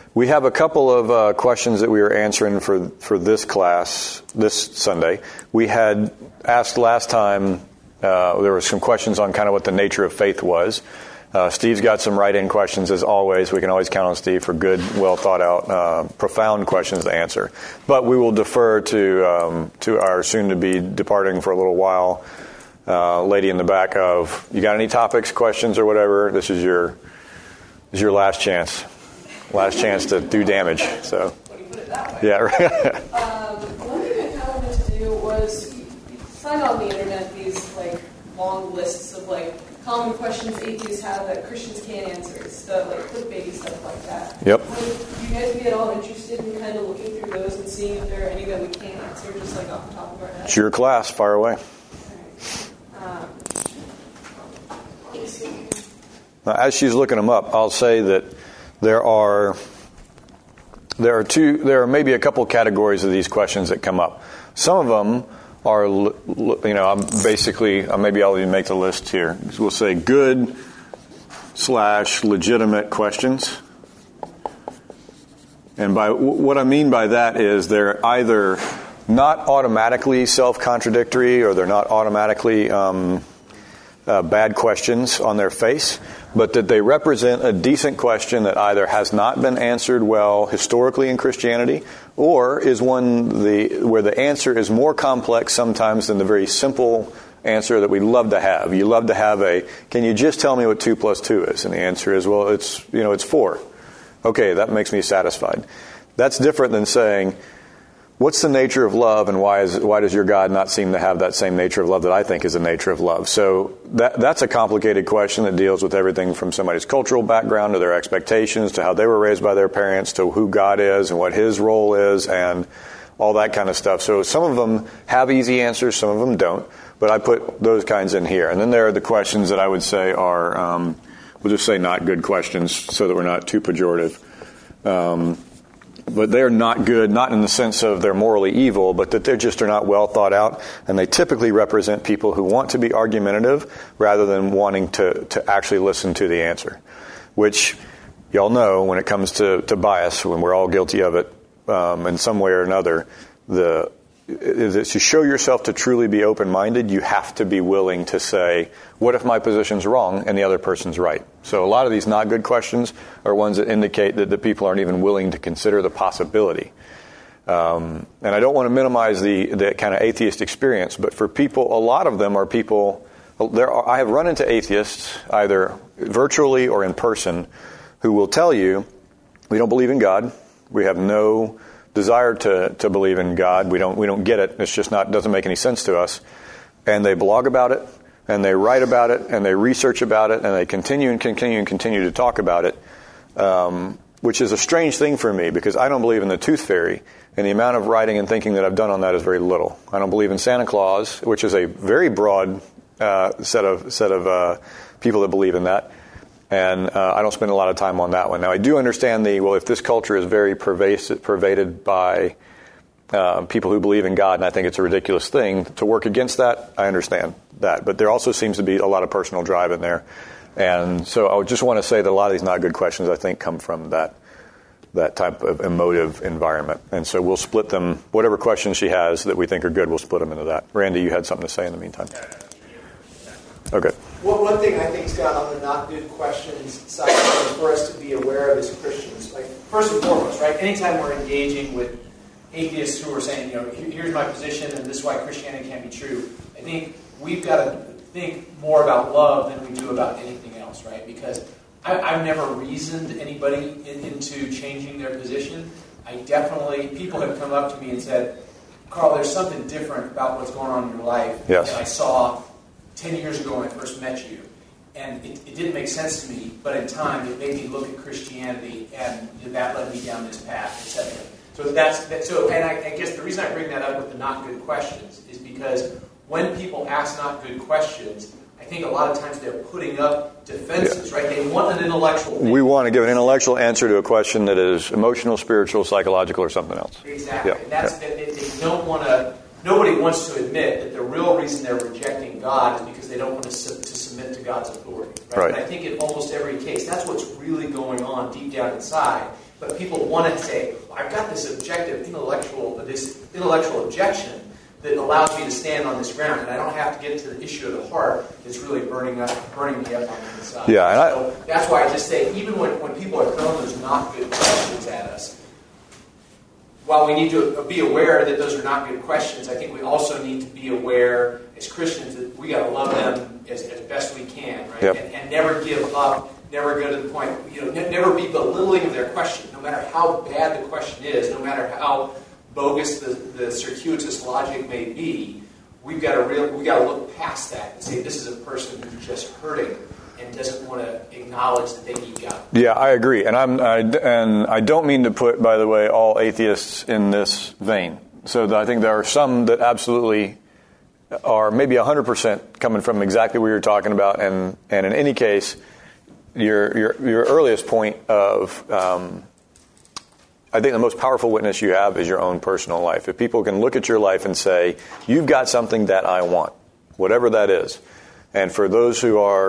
We have a couple of questions that we are answering for this class this Sunday. We had asked last time, there were some questions on kind of what the nature of faith was. Steve's got some write-in questions, as always. We can always count on Steve for good, well-thought-out, profound questions to answer. But we will defer to our soon-to-be departing for a little while lady in the back of, you got any topics, questions, or whatever? This is your last chance. Last chance to do damage. So, when you put it that way. Yeah, right. One thing I kind of wanted to do was you find on the internet these like long lists of like common questions atheists have that Christians can't answer. It's the clickbaity stuff like that. Yep. Would you guys be at all interested in kind of looking through those and seeing if there are any that we can't answer, just like off the top of our head? It's your class. Fire away. Now, as she's looking them up, I'll say that there are maybe a couple categories of these questions that come up. Some of them are, maybe I'll even make the list here. We'll say good/legitimate questions. And by what I mean by that is they're either not automatically self-contradictory or they're not automatically bad questions on their face, but that they represent a decent question that either has not been answered well historically in Christianity, or is one where the answer is more complex sometimes than the very simple answer that we love to have. You love to have can you just tell me what 2 + 2 is? And the answer is, well, it's 4. Okay, that makes me satisfied. That's different than saying, what's the nature of love, and why does your God not seem to have that same nature of love that I think is the nature of love? So that's a complicated question that deals with everything from somebody's cultural background to their expectations to how they were raised by their parents to who God is and what His role is and all that kind of stuff. So some of them have easy answers, some of them don't, but I put those kinds in here. And then there are the questions that I would say are, we'll just say not good questions so that we're not too pejorative. But they're not good, not in the sense of they're morally evil, but that they just are not well thought out, and they typically represent people who want to be argumentative rather than wanting to actually listen to the answer, which y'all know when it comes to bias, when we're all guilty of it in some way or another, to show yourself to truly be open-minded, you have to be willing to say, what if my position's wrong and the other person's right? So a lot of these not good questions are ones that indicate that the people aren't even willing to consider the possibility. And I don't want to minimize the kind of atheist experience, but for people, a lot of them are people, I have run into atheists, either virtually or in person, who will tell you, we don't believe in God, we have no desire to believe in God. We don't get it. It's just doesn't make any sense to us. And they blog about it, and they write about it, and they research about it, and they continue to talk about it, which is a strange thing for me because I don't believe in the tooth fairy, and the amount of writing and thinking that I've done on that is very little. I don't believe in Santa Claus, which is a very broad set of people that believe in that. And I don't spend a lot of time on that one. Now, I do understand if this culture is very pervaded by people who believe in God, and I think it's a ridiculous thing, to work against that, I understand that. But there also seems to be a lot of personal drive in there. And so I would just want to say that a lot of these not good questions, I think, come from that type of emotive environment. And so we'll split them, whatever questions she has that we think are good, we'll split them into that. Randy, you had something to say in the meantime. Okay. Well, one thing I think, Scott, on the not good questions side is for us to be aware of as Christians. Like, first and foremost, right? Anytime we're engaging with atheists who are saying, here's my position and this is why Christianity can't be true, I think we've got to think more about love than we do about anything else, right? Because I've never reasoned anybody into changing their position. People have come up to me and said, Carl, there's something different about what's going on in your life yes. that I saw 10 years ago when I first met you. And it didn't make sense to me, but in time it made me look at Christianity, and that led me down this path, etc. And I guess the reason I bring that up with the not good questions is because when people ask not good questions, I think a lot of times they're putting up defenses, right? They want an intellectual thing. We want to give an intellectual answer to a question that is emotional, spiritual, psychological, or something else. Exactly. Yeah. And that's they don't want to. Nobody wants to admit that the real reason they're rejecting God is because they don't want to submit to God's authority. Right? Right. And I think in almost every case, that's what's really going on deep down inside. But people want to say, I've got this intellectual objection that allows me to stand on this ground, and I don't have to get to the issue of the heart that's really burning me up on the inside. Yeah, so that's why I just say, even when people are throwing those not good questions at us, while we need to be aware that those are not good questions, I think we also need to be aware as Christians that we got to love them as best we can, right? Yep. And never give up, never go to the point, never be belittling of their question, no matter how bad the question is, no matter how bogus the circuitous logic may be. We've got to look past that and say this is a person who's just hurting and doesn't want to acknowledge that they need God. Yeah, I agree, and I don't mean to put, by the way, all atheists in this vein. So I think there are some that absolutely are maybe 100% coming from exactly what you're talking about, and in any case, your earliest point of I think the most powerful witness you have is your own personal life. If people can look at your life and say, you've got something that I want, whatever that is. And for those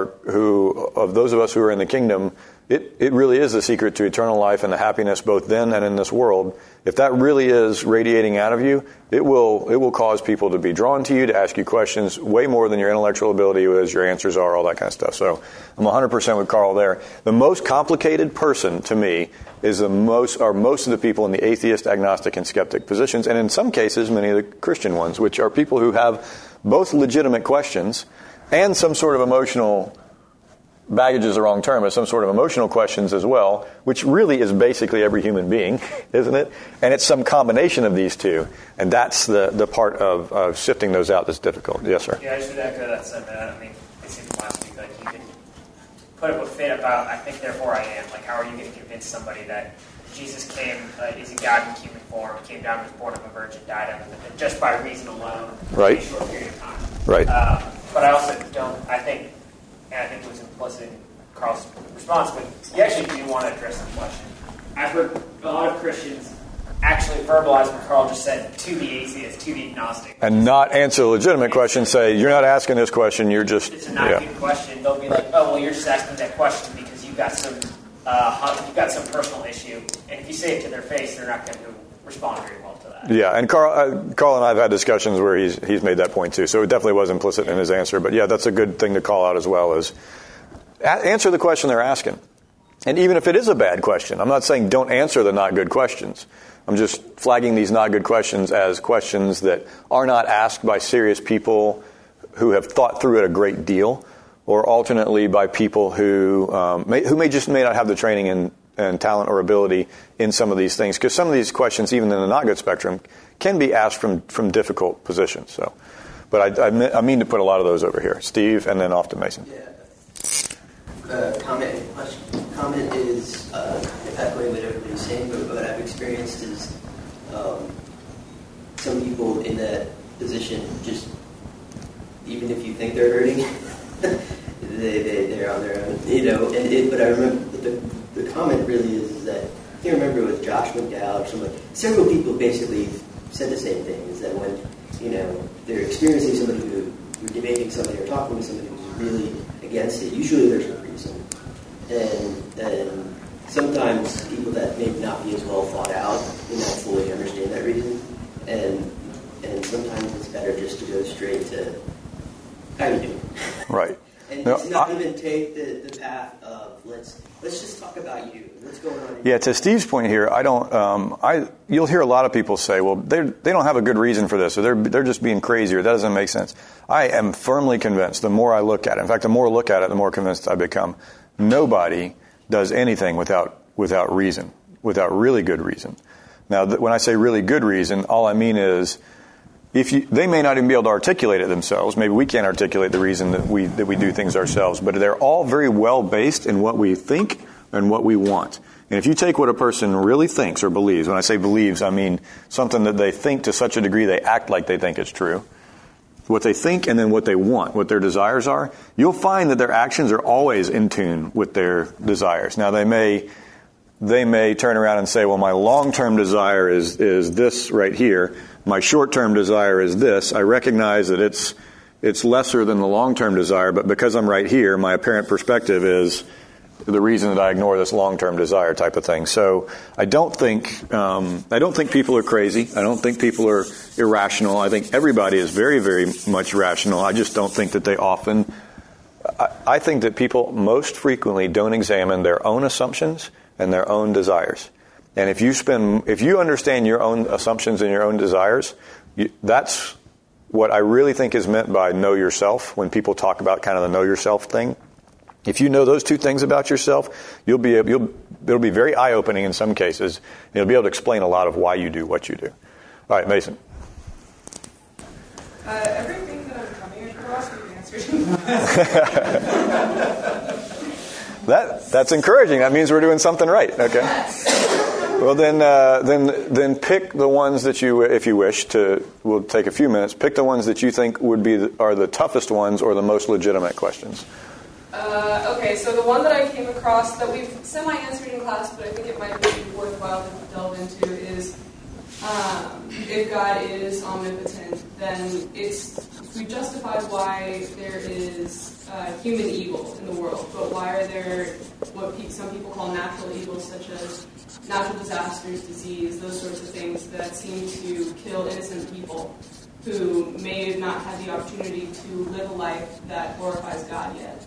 of those of us who are in the kingdom, it really is the secret to eternal life and the happiness both then and in this world. If that really is radiating out of you, it will cause people to be drawn to you, to ask you questions way more than your intellectual ability is, your answers are, all that kind of stuff. So I'm 100% with Carl there. The most complicated person to me is most of the people in the atheist, agnostic, and skeptic positions, and in some cases, many of the Christian ones, which are people who have both legitimate questions and some sort of emotional baggage is the wrong term, but some sort of emotional questions as well, which really is basically every human being, isn't it? And it's some combination of these two, and that's the part of sifting those out that's difficult. Yes, sir? Yeah, I just would echo that sentiment. I mean, it seemed last week, like, you can put up a fit about, I think, therefore I am. Like, how are you going to convince somebody that Jesus came, is a God in human form, came down, was born of a virgin, died of it, just by reason alone, right, in a short period of time. Right. But I also don't, I think it was implicit in Carl's response, but you actually do want to address the question. I've heard a lot of Christians actually verbalize what Carl just said to the atheist, to the agnostic. And not answer a legitimate question, say, you're not asking this question, you're just... It's a not good question. They'll be like, oh, well, you're just asking that question because you've got some personal issue. And if you say it to their face, they're not going to respond very well to that. Yeah, and Carl and I have had discussions where he's made that point too, so it definitely was implicit in his answer. But yeah, that's a good thing to call out as well, is answer the question they're asking. And even if it is a bad question, I'm not saying don't answer the not good questions. I'm just flagging these not good questions as questions that are not asked by serious people who have thought through it a great deal, or alternately by people who may not have the training and talent or ability in some of these things. Because some of these questions, even in the not good spectrum, can be asked from difficult positions. So, but I mean to put a lot of those over here. Steve, and then off to Mason. Yeah. Comment and question. Comment is echoing what everybody's saying, but what I've experienced is some people in that position, just even if you think they're hurting, they're on their own, But I remember the comment really is that I can't remember with Josh McDowell or something. Several people basically said the same thing: is that when they're experiencing somebody who's debating somebody or talking with somebody who's really against it, usually there's a reason, and sometimes people that may not be as well thought out may not fully understand that reason, and sometimes it's better just to go straight to how you doing, right? And it's not even take the path of let's just talk about you. What's going on? Yeah, to Steve's point here, you'll hear a lot of people say, well, they don't have a good reason for this, or they're just being crazy, or that doesn't make sense. I am firmly convinced, the more I look at it, in fact, the more I look at it, the more convinced I become, nobody does anything without reason, without really good reason. Now, when I say really good reason, all I mean is, they may not even be able to articulate it themselves. Maybe we can't articulate the reason that we do things ourselves, but they're all very well based in what we think and what we want. And if you take what a person really thinks or believes, when I say believes, I mean something that they think to such a degree they act like they think it's true, what they think and then what they want, what their desires are, you'll find that their actions are always in tune with their desires. Now, they may turn around and say, well, my long-term desire is this right here. My short-term desire is this. I recognize that it's lesser than the long-term desire, but because I'm right here, my apparent perspective is the reason that I ignore this long-term desire type of thing. So I don't think people are crazy. I don't think people are irrational. I think everybody is very, very much rational. I just don't think that they often. I think that people most frequently don't examine their own assumptions and their own desires. And if you understand your own assumptions and your own desires, that's what I really think is meant by know yourself. When people talk about kind of the know yourself thing, if you know those two things about yourself, it'll be very eye-opening in some cases. And you'll be able to explain a lot of why you do what you do. All right, Mason. Everything that I'm coming across, you've answered. That's encouraging. That means we're doing something right. Okay. Well, then pick the ones that you, if you wish to. We'll take a few minutes. Pick the ones that you think are the toughest ones or the most legitimate questions. Okay, so the one that I came across that we've semi-answered in class, but I think it might be worthwhile to delve into is if God is omnipotent, then we justified why there is human evil in the world, but why are there what some people call natural evils, such as natural disasters, disease, those sorts of things that seem to kill innocent people who may not have the opportunity to live a life that glorifies God yet?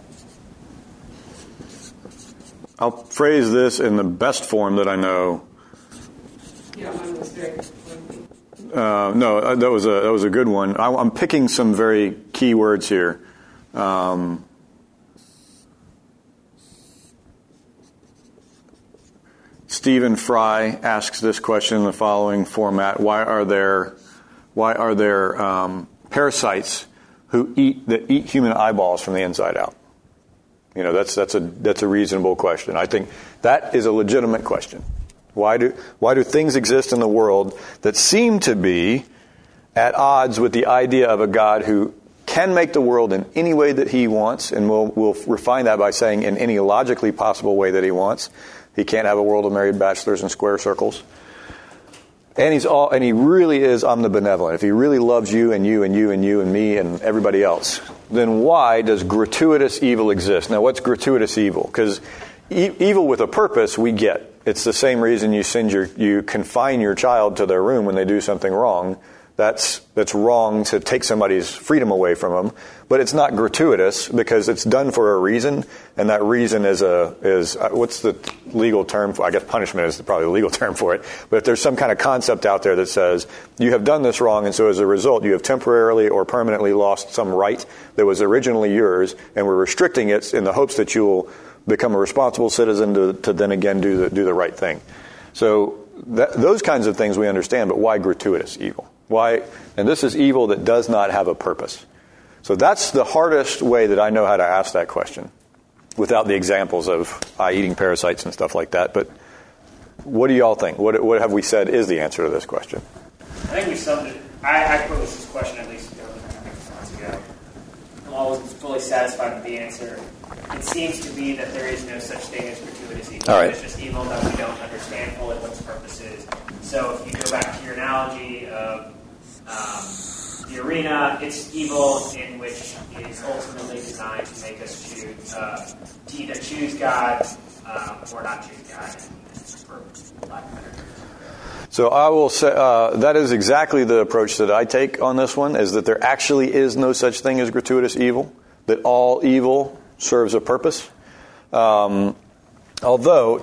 I'll phrase this in the best form that I know. Yeah, mine was very lengthy. No, that was a good one. I'm picking some very key words here. Stephen Fry asks this question in the following format: Why are there parasites that eat human eyeballs from the inside out? You know, that's a reasonable question. I think that is a legitimate question. Why do things exist in the world that seem to be at odds with the idea of a God who can make the world in any way that he wants, and we'll refine that by saying in any logically possible way that he wants. He can't have a world of married bachelors and square circles. And he really is omnibenevolent. If he really loves you and you and you and you and me and everybody else, then why does gratuitous evil exist? Now, what's gratuitous evil? Because evil with a purpose, we get. It's the same reason you confine your child to their room when they do something wrong. That's wrong to take somebody's freedom away from them. But it's not gratuitous because it's done for a reason, and that reason is what's the legal term for? I guess punishment is probably the legal term for it. But if there's some kind of concept out there that says you have done this wrong, and so as a result you have temporarily or permanently lost some right that was originally yours, and we're restricting it in the hopes that you'll become a responsible citizen to then again do the right thing. So those kinds of things we understand, but why gratuitous evil? Why? And this is evil that does not have a purpose. So that's the hardest way that I know how to ask that question, without the examples of eating parasites and stuff like that. But what do y'all think? What have we said is the answer to this question? I think we summed it. I posed this question at least a few months ago. I wasn't fully satisfied with the answer. It seems to be that there is no such thing as gratuitous evil. All right. It's just evil that we don't understand fully what its purpose is. So if you go back to your analogy of the arena, it's evil in which is ultimately designed to make us choose to either choose God or not choose God, for lack of a better term. So I will say that is exactly the approach that I take on this one, is that there actually is no such thing as gratuitous evil, that all evil serves a purpose. Although,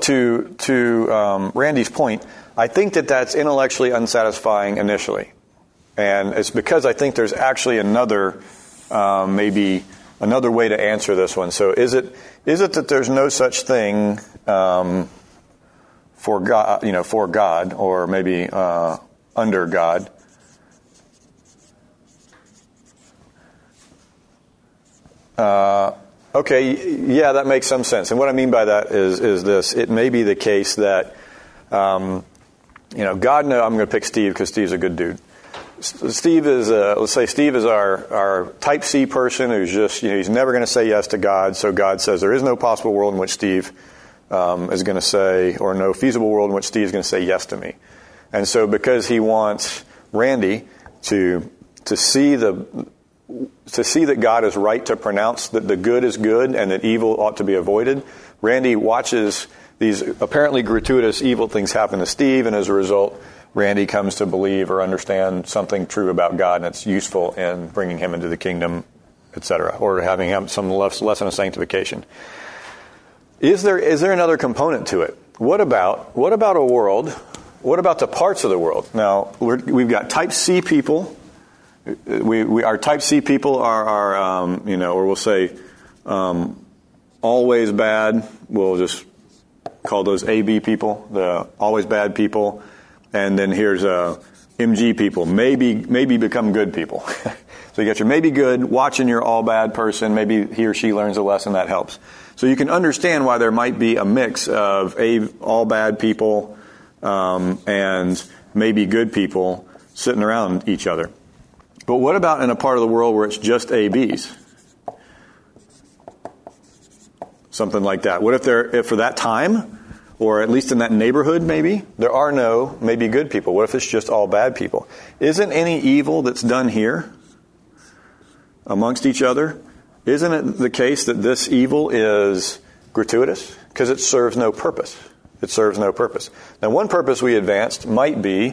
to Randy's point, I think that's intellectually unsatisfying initially. And it's because I think there's actually maybe another way to answer this one. So is it that there's no such thing for God, or maybe under God? Okay, yeah, that makes some sense. And what I mean by that is this: it may be the case that God knows. I'm going to pick Steve because Steve's a good dude. Steve is, let's say Steve is our type C person who's just, he's never going to say yes to God. So God says there is no possible world in which Steve is going to say, or no feasible world in which Steve is going to say yes to me. And so because he wants Randy to see that God is right to pronounce that the good is good and that evil ought to be avoided, Randy watches these apparently gratuitous evil things happen to Steve, and as a result, Randy comes to believe or understand something true about God, and it's useful in bringing him into the kingdom, etc., or having him some lesson of sanctification. Is there another component to it? What about a world? What about the parts of the world? Now, we've got type C people. Our type C people are or we'll say always bad. We'll just call those AB people, the always bad people. And then here's MG people, maybe become good people. So you got your maybe good, watching your all bad person. Maybe he or she learns a lesson that helps. So you can understand why there might be a mix of all bad people and maybe good people sitting around each other. But what about in a part of the world where it's just ABs? Something like that. What if for that time, or at least in that neighborhood maybe, there are no maybe good people? What if it's just all bad people? Isn't any evil that's done here amongst each other, isn't it the case that this evil is gratuitous? Because it serves no purpose. It serves no purpose. Now, one purpose we advanced might be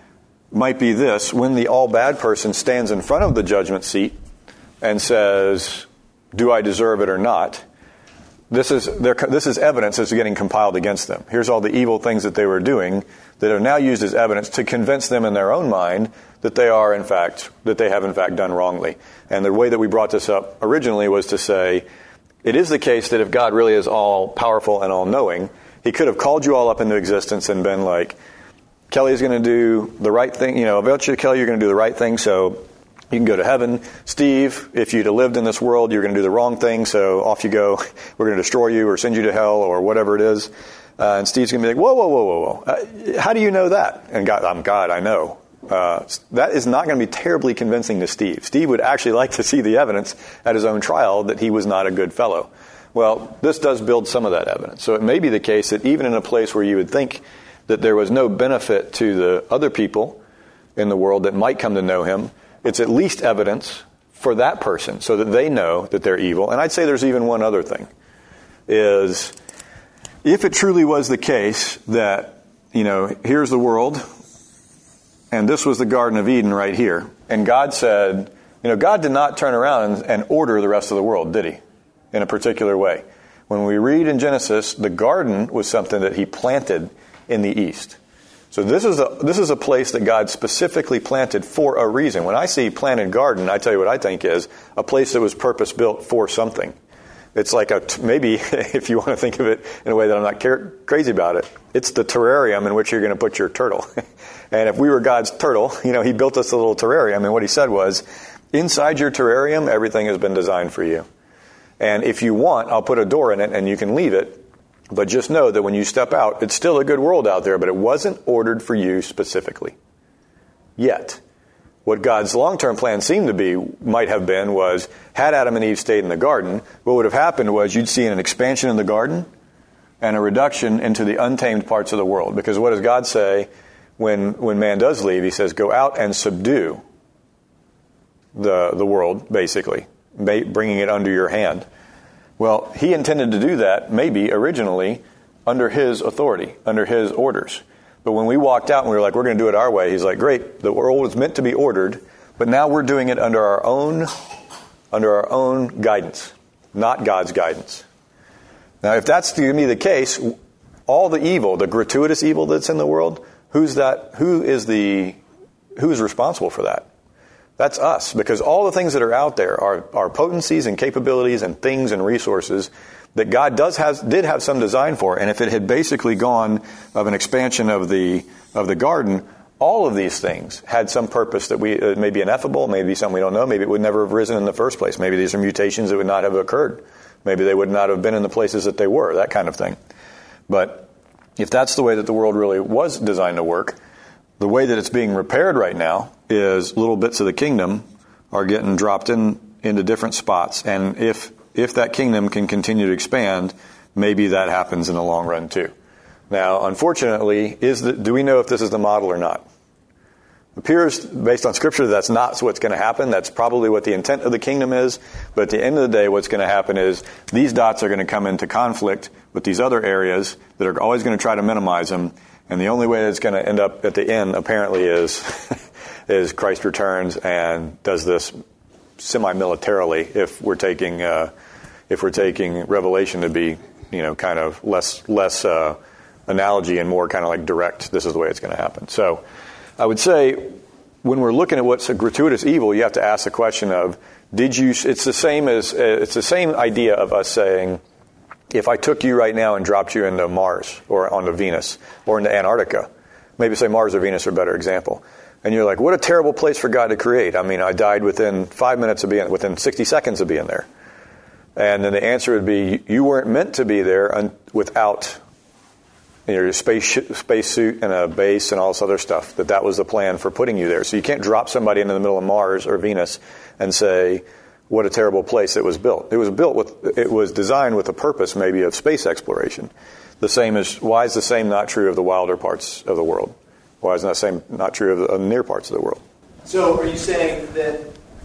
this: when the all bad person stands in front of the judgment seat and says, "Do I deserve it or not?" This is evidence that's getting compiled against them. Here's all the evil things that they were doing that are now used as evidence to convince them in their own mind that they have in fact done wrongly. And the way that we brought this up originally was to say, it is the case that if God really is all powerful and all knowing, he could have called you all up into existence and been like, Kelly's going to do the right thing. Eventually, Kelly, you're going to do the right thing, so you can go to heaven. Steve, if you'd have lived in this world, you're going to do the wrong thing, so off you go. We're going to destroy you or send you to hell or whatever it is. And Steve's going to be like, whoa. How do you know that? And God, I'm God, I know. That is not going to be terribly convincing to Steve. Steve would actually like to see the evidence at his own trial that he was not a good fellow. Well, this does build some of that evidence. So it may be the case that even in a place where you would think that there was no benefit to the other people in the world that might come to know him, it's at least evidence for that person so that they know that they're evil. And I'd say there's even one other thing, is if it truly was the case that, here's the world, and this was the Garden of Eden right here, and God said, God did not turn around and order the rest of the world, did he? In a particular way. When we read in Genesis, the garden was something that he planted in the east. So this is a place that God specifically planted for a reason. When I see planted garden, I tell you what I think is a place that was purpose-built for something. It's like maybe, if you want to think of it in a way that I'm not crazy about it, it's the terrarium in which you're going to put your turtle. And if we were God's turtle, he built us a little terrarium, and what he said was, inside your terrarium, everything has been designed for you. And if you want, I'll put a door in it and you can leave it. But just know that when you step out, it's still a good world out there, but it wasn't ordered for you specifically. Yet, what God's long-term plan might have been was, had Adam and Eve stayed in the garden, what would have happened was you'd see an expansion in the garden and a reduction into the untamed parts of the world. Because what does God say when man does leave? He says, go out and subdue the world, basically, bringing it under your hand. Well, he intended to do that, maybe, originally, under his authority, under his orders. But when we walked out and we were like, we're going to do it our way, he's like, great, the world was meant to be ordered, but now we're doing it under our own guidance, not God's guidance. Now, if that's going to be the case, all the evil, the gratuitous evil that's in the world, who's responsible for that? That's us, because all the things that are out there are potencies and capabilities and things and resources that God did have some design for. And if it had basically gone of an expansion of the garden, all of these things had some purpose that may be ineffable, maybe something we don't know, maybe it would never have risen in the first place. Maybe these are mutations that would not have occurred. Maybe they would not have been in the places that they were, that kind of thing. But if that's the way that the world really was designed to work, the way that it's being repaired right now is little bits of the kingdom are getting dropped into different spots. And if that kingdom can continue to expand, maybe that happens in the long run too. Now, unfortunately, do we know if this is the model or not? Appears, based on Scripture, that's not what's going to happen. That's probably what the intent of the kingdom is. But at the end of the day, what's going to happen is these dots are going to come into conflict with these other areas that are always going to try to minimize them. And the only way it's going to end up at the end, apparently, is is Christ returns and does this semi-militarily. If we're taking Revelation to be, kind of less analogy and more kind of like direct. This is the way it's going to happen. So, I would say when we're looking at what's a gratuitous evil, you have to ask the question of, it's the same idea of us saying, if I took you right now and dropped you into Mars or onto Venus or into Antarctica, maybe say Mars or Venus are a better example, and you're like, what a terrible place for God to create. I mean, I died within 5 minutes of being, within 60 seconds of being there. And then the answer would be, you weren't meant to be there without your space suit and a base and all this other stuff, that was the plan for putting you there. So you can't drop somebody into the middle of Mars or Venus and say, what a terrible place it was built. It was designed with a purpose maybe of space exploration. Why is the same not true of the wilder parts of the world? Why is the same not true of the near parts of the world? So are you saying that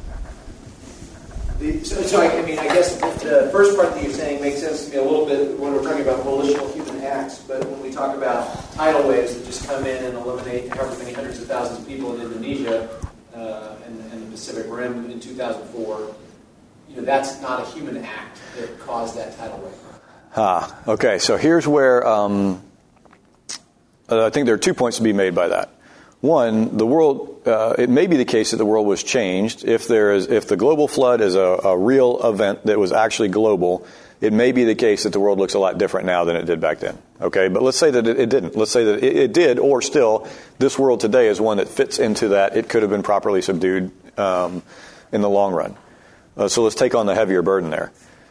I guess the first part that you're saying makes sense to me a little bit when we're talking about volitional human acts, but when we talk about tidal waves that just come in and eliminate however many hundreds of thousands of people in Indonesia and the Pacific Rim in 2004, that's not a human act that caused that tidal wave. Okay, so here's where I think there are 2 points to be made by that. One, the world, it may be the case that the world was changed. If the global flood is a real event that was actually global, it may be the case that the world looks a lot different now than it did back then. Okay, but let's say that it didn't. Let's say that it did, or still, this world today is one that fits into that. It could have been properly subdued in the long run. So let's take on the heavier burden there.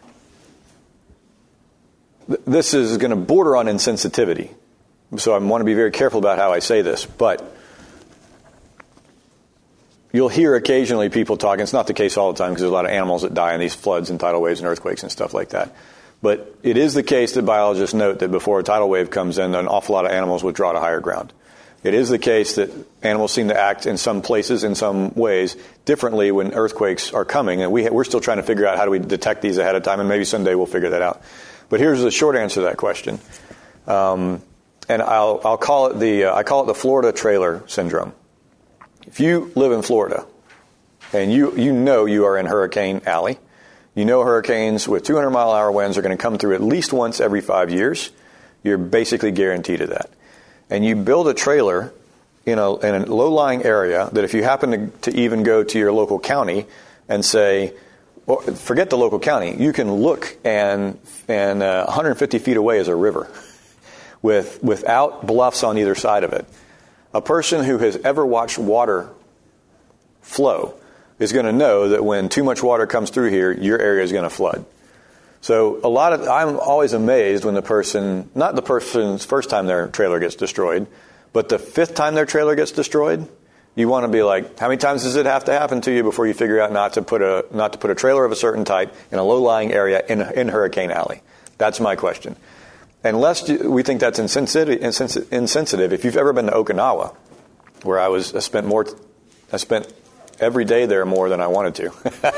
This is going to border on insensitivity. So I want to be very careful about how I say this, but you'll hear occasionally people talking. It's not the case all the time because there's a lot of animals that die in these floods and tidal waves and earthquakes and stuff like that. But it is the case that biologists note that before a tidal wave comes in, an awful lot of animals withdraw to higher ground. It is the case that animals seem to act in some places, in some ways, differently when earthquakes are coming. And we're still trying to figure out how do we detect these ahead of time, and maybe someday we'll figure that out. But here's the short answer to that question. And I'll call it the Florida trailer syndrome. If you live in Florida and you know you are in Hurricane Alley, you know hurricanes with 200-mile-an-hour winds are going to come through at least once every 5 years, you're basically guaranteed of that. And you build a trailer in a low-lying area that if you happen to even go to your local county and say, well, forget the local county, you can look and 150 feet away is a river without bluffs on either side of it. A person who has ever watched water flow is going to know that when too much water comes through here, your area is going to flood. So I'm always amazed when not the person's first time their trailer gets destroyed, but the fifth time their trailer gets destroyed, you want to be like, how many times does it have to happen to you before you figure out not to put a trailer of a certain type in a low-lying area in Hurricane Alley? That's my question. Unless we think that's insensitive, if you've ever been to Okinawa, where I spent every day there more than I wanted to.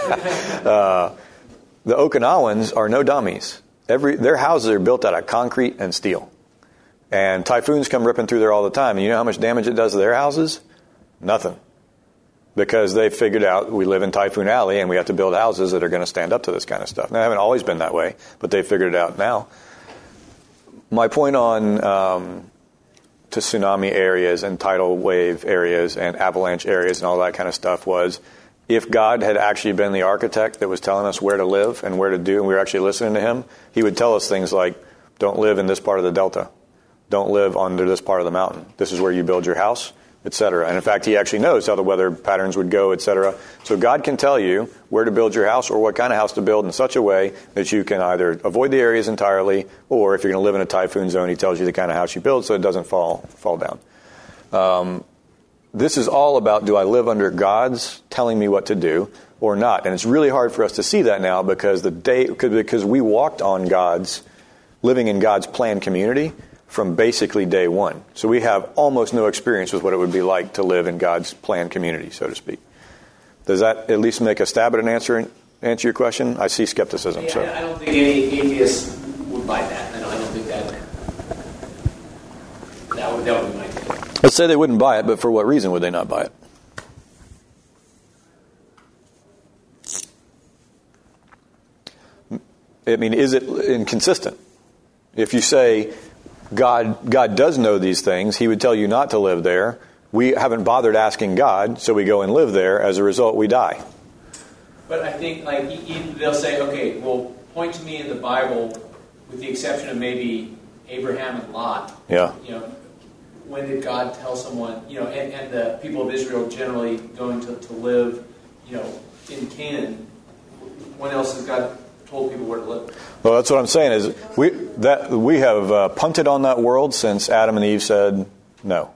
The Okinawans are no dummies. Their houses are built out of concrete and steel. And typhoons come ripping through there all the time. And you know how much damage it does to their houses? Nothing. Because they figured out we live in Typhoon Alley and we have to build houses that are going to stand up to this kind of stuff. Now, I haven't always been that way, but they figured it out now. My point on to tsunami areas and tidal wave areas and avalanche areas and all that kind of stuff was, if God had actually been the architect that was telling us where to live and where to do, and we were actually listening to him, he would tell us things like, don't live in this part of the delta. Don't live under this part of the mountain. This is where you build your house, etc. And in fact, he actually knows how the weather patterns would go, etc. So God can tell you where to build your house or what kind of house to build in such a way that you can either avoid the areas entirely, or if you're going to live in a typhoon zone, he tells you the kind of house you build so it doesn't fall down. This is all about, do I live under God's telling me what to do or not? And it's really hard for us to see that now because we walked on living in God's planned community from basically day one. So we have almost no experience with what it would be like to live in God's planned community, so to speak. Does that at least make a stab at an answer your question? I see skepticism. So I don't think any atheist would buy that. I don't think that would be my take. Let's say they wouldn't buy it, but for what reason would they not buy it? I mean, is it inconsistent? If you say God does know these things, he would tell you not to live there. We haven't bothered asking God, so we go and live there. As a result, we die. But I think they'll say, okay, well, point to me in the Bible, with the exception of maybe Abraham and Lot. Yeah. When did God tell someone, and the people of Israel generally going to live, in Canaan, when else has God told people where to live? Well, that's what I'm saying is we have punted on that world since Adam and Eve said no.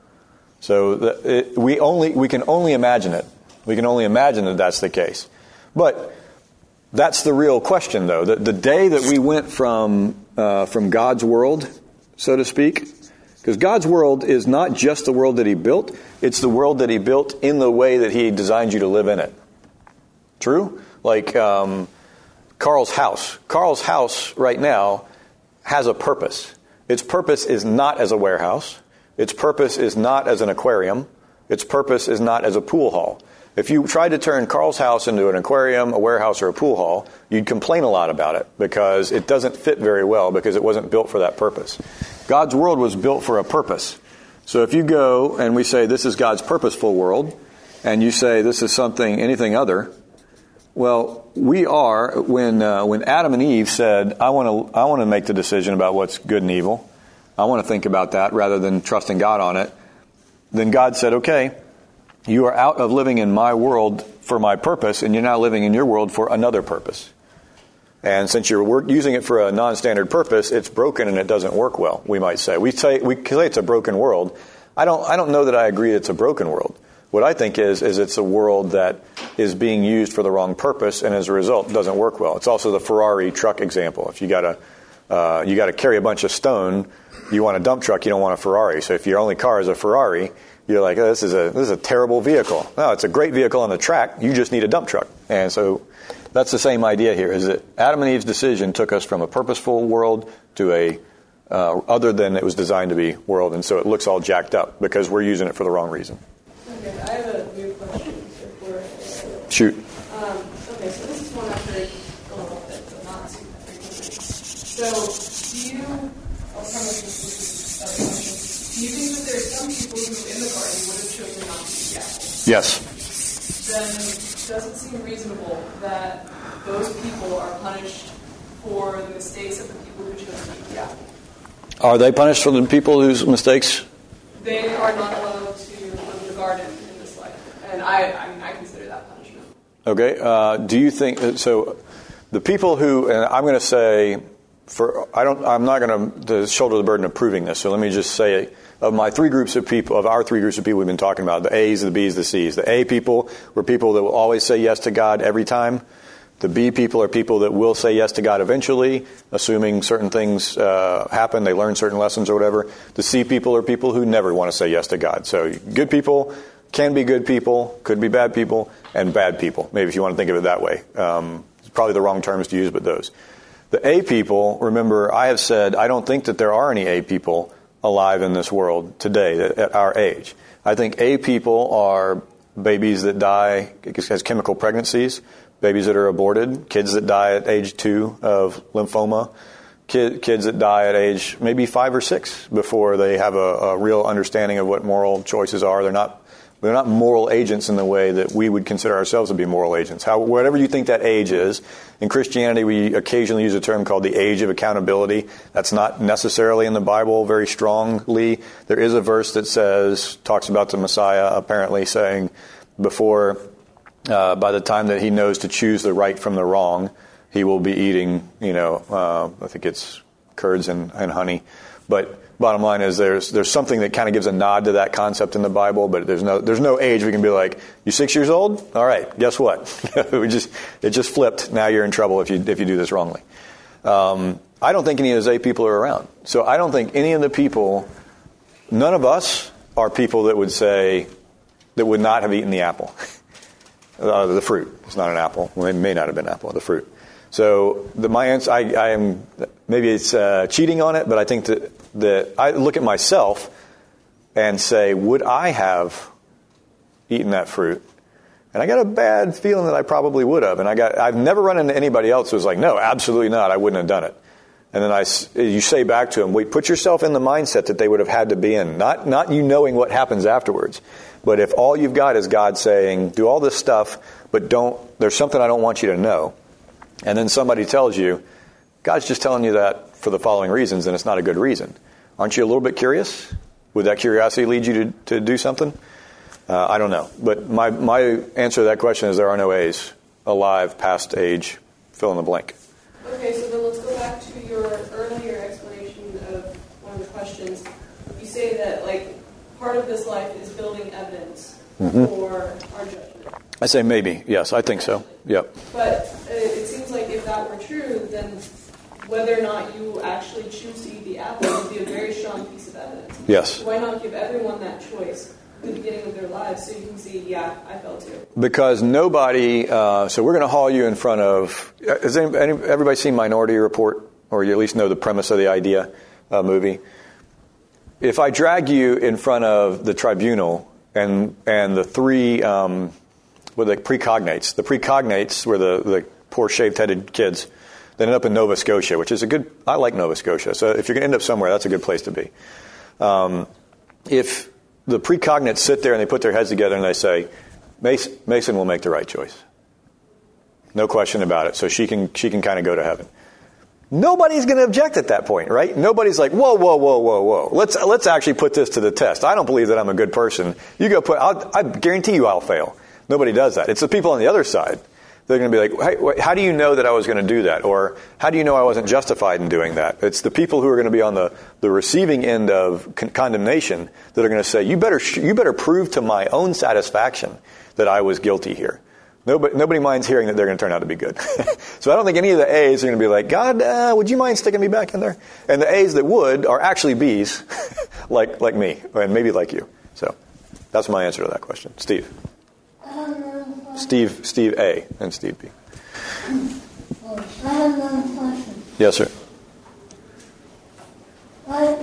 So we can only imagine it. We can only imagine that that's the case. But that's the real question, though. The day that we went from God's world, so to speak, because God's world is not just the world that he built, it's the world that he built in the way that he designed you to live in it. True? Like Carl's house. Carl's house right now has a purpose. Its purpose is not as a warehouse. Its purpose is not as an aquarium. Its purpose is not as a pool hall. If you tried to turn Carl's house into an aquarium, a warehouse, or a pool hall, you'd complain a lot about it because it doesn't fit very well because it wasn't built for that purpose. God's world was built for a purpose. So if you go and we say this is God's purposeful world, and you say this is anything other, well, we are, when Adam and Eve said, I want to make the decision about what's good and evil, I want to think about that rather than trusting God on it, then God said, okay, you are out of living in my world for my purpose, and you're now living in your world for another purpose. And since you're using it for a non-standard purpose, it's broken and it doesn't work well, we might say. We say it's a broken world. I don't know that I agree it's a broken world. What I think is it's a world that is being used for the wrong purpose, and as a result, doesn't work well. It's also the Ferrari truck example. If you got to carry a bunch of stone, you want a dump truck, you don't want a Ferrari. So if your only car is a Ferrari, you're like, oh, this is a terrible vehicle. No, it's a great vehicle on the track. You just need a dump truck. And so that's the same idea here, is that Adam and Eve's decision took us from a purposeful world to a other than it was designed to be world. And so it looks all jacked up because we're using it for the wrong reason. Okay, I have a new question. Shoot. Okay, so this is one after a little bit, but not super frequently. So do you think that there are some people who in the garden would have chosen not to eat the apple? Yes. Then does it seem reasonable that those people are punished for the mistakes of the people who chose to eat the apple? Are they punished for the people whose mistakes? They are not allowed to live in the garden in this life. And I consider that punishment. Okay. Do you think so? The people who, and I'm going to say, I'm not going to shoulder the burden of proving this. So let me just say, of our three groups of people we've been talking about, the A's, the B's, the C's. The A people were people that will always say yes to God every time. The B people are people that will say yes to God eventually, assuming certain things happen, they learn certain lessons or whatever. The C people are people who never want to say yes to God. So good people can be good people, could be bad people, and bad people. Maybe if you want to think of it that way. It's probably the wrong terms to use, but those. The A people, remember, I have said I don't think that there are any A people alive in this world today at our age. I think A people are babies that die as chemical pregnancies, babies that are aborted, kids that die at age 2 of lymphoma, kids that die at age maybe 5 or 6 before they have a real understanding of what moral choices are. They're not moral agents in the way that we would consider ourselves to be moral agents. Whatever you think that age is, in Christianity we occasionally use a term called the age of accountability. That's not necessarily in the Bible very strongly. There is a verse that talks about the Messiah apparently saying before, by the time that he knows to choose the right from the wrong, he will be eating, I think it's curds and honey. But bottom line is there's something that kind of gives a nod to that concept in the Bible, but there's no age we can be like, you 6 years old? All right, guess what? It just flipped. Now you're in trouble if you do this wrongly. I don't think any of those 8 people are around. So I don't think any of the people, none of us are people that would say, that would not have eaten the apple. The fruit. It's not an apple. Well, it may not have been an apple, the fruit. So my answer, I am, maybe it's cheating on it, but I think that I look at myself and say, would I have eaten that fruit? And I got a bad feeling that I probably would have. And I've never run into anybody else who was like, no, absolutely not. I wouldn't have done it. And then you say back to them, wait, put yourself in the mindset that they would have had to be in. Not you knowing what happens afterwards. But if all you've got is God saying, do all this stuff, but there's something I don't want you to know. And then somebody tells you, God's just telling you that for the following reasons, and it's not a good reason. Aren't you a little bit curious? Would that curiosity lead you to do something? I don't know. But my answer to that question is there are no A's alive past age, fill in the blank. Okay, so then let's go back to your earlier explanation of one of the questions. You say that, part of this life is building evidence for our judgment. I say maybe. Yes, I think so. Yep. But it seems like if that were true, then whether or not you actually choose to eat the apple would be a very strong piece of evidence. Yes. Why not give everyone that choice at the beginning of their lives so you can see, yeah, I fell too? Because nobody, so we're going to haul you in front of, has everybody seen Minority Report? Or you at least know the premise of the idea movie? If I drag you in front of the tribunal and the 3, the precognates. The precognates were the poor shaved-headed kids that end up in Nova Scotia, which is I like Nova Scotia. So if you're going to end up somewhere, that's a good place to be. If the precognates sit there and they put their heads together and they say, Mason will make the right choice. No question about it. So she can kind of go to heaven. Nobody's going to object at that point, right? Nobody's like, whoa. Let's actually put this to the test. I don't believe that I'm a good person. You go I guarantee you I'll fail. Nobody does that. It's the people on the other side. They're going to be like, hey, how do you know that I was going to do that? Or how do you know I wasn't justified in doing that? It's the people who are going to be on the receiving end of condemnation that are going to say, you better prove to my own satisfaction that I was guilty here. Nobody minds hearing that they're going to turn out to be good. So I don't think any of the A's are going to be like, God, would you mind sticking me back in there? And the A's that would are actually B's, like me, and maybe like you. So that's my answer to that question. Steve. Steve A. and Steve B. I have another question. Yes, sir. I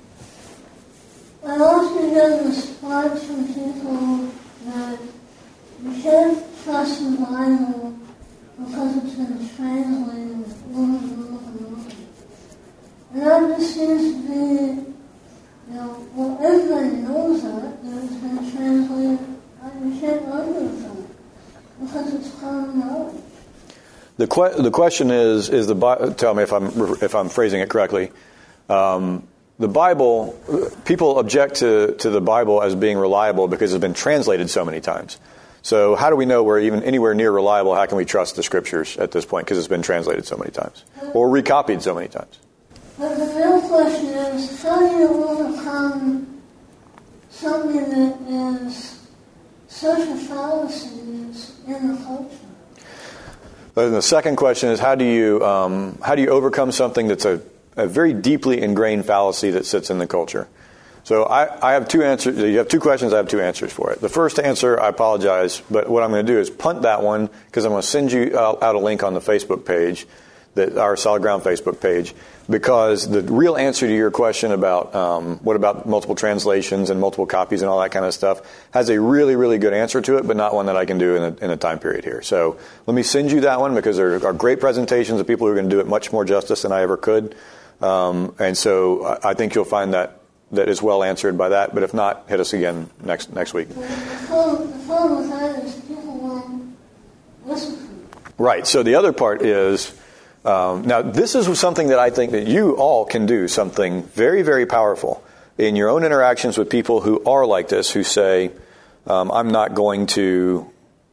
also get response from people that you can't trust the Bible because it's been translated over and over. And that just seems to be, well, everybody knows that it's been translated, and you can't argue with that because it's common knowledge. The question is the Bible? Tell me if I'm phrasing it correctly. The Bible, people object to the Bible as being reliable because it's been translated so many times. So how do we know we're even anywhere near reliable? How can we trust the Scriptures at this point because it's been translated so many times or recopied so many times? But the real question is, how do you overcome something that is such a fallacy that's in the culture? And the second question is, how do you overcome something that's a very deeply ingrained fallacy that sits in the culture? So I have 2 answers. You have 2 questions. I have 2 answers for it. The first answer, I apologize, but what I'm going to do is punt that one because I'm going to send you out a link on the Facebook page, our Solid Ground Facebook page, because the real answer to your question about what about multiple translations and multiple copies and all that kind of stuff has a really, really good answer to it, but not one that I can do in a time period here. So let me send you that one because there are great presentations of people who are going to do it much more justice than I ever could. And so I think you'll find that is well answered by that. But if not, hit us again next week. The problem with that is people won't listen to it. Right. So the other part is, now this is something that I think that you all can do, something very, very powerful in your own interactions with people who are like this, who say, I'm not going to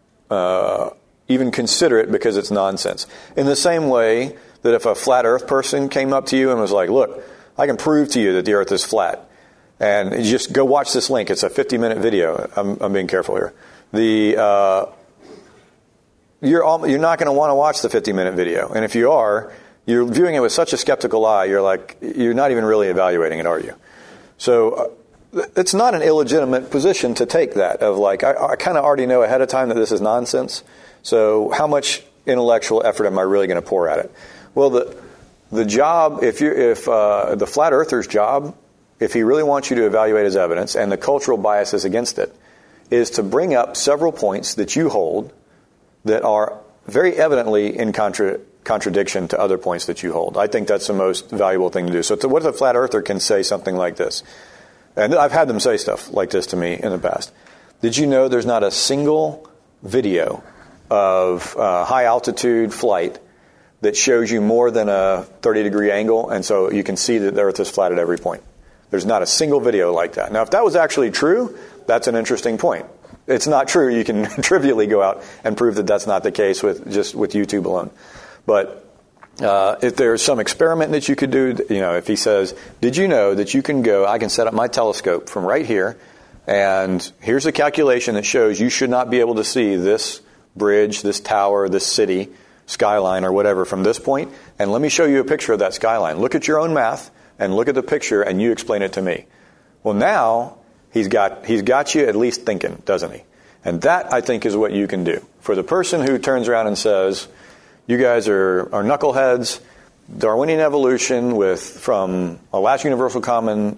even consider it because it's nonsense. In the same way that if a flat earth person came up to you and was like, look, I can prove to you that the earth is flat. And you just go watch this link. It's a 50-minute video. I'm being careful here. You're not going to want to watch the 50-minute video. And if you are, you're viewing it with such a skeptical eye, you're not even really evaluating it, are you? So it's not an illegitimate position to take that of like, I kind of already know ahead of time that this is nonsense. So how much intellectual effort am I really going to pour at it? Well, the job, if the flat earther's job, if he really wants you to evaluate his evidence and the cultural biases against it, is to bring up several points that you hold that are very evidently in contradiction to other points that you hold. I think that's the most valuable thing to do. So what if a flat earther can say something like this? And I've had them say stuff like this to me in the past. Did you know there's not a single video of high altitude flight that shows you more than a 30-degree angle, and so you can see that the Earth is flat at every point? There's not a single video like that. Now, if that was actually true, that's an interesting point. It's not true. You can trivially go out and prove that that's not the case with YouTube alone. But if there's some experiment that you could do, if he says, did you know that you can go, I can set up my telescope from right here, and here's a calculation that shows you should not be able to see this bridge, this tower, this city, skyline, or whatever from this point, and let me show you a picture of that skyline. Look at your own math, and look at the picture, and you explain it to me. Well, now he's got you at least thinking, doesn't he? And that, I think, is what you can do. For the person who turns around and says, you guys are knuckleheads, Darwinian evolution from a last universal common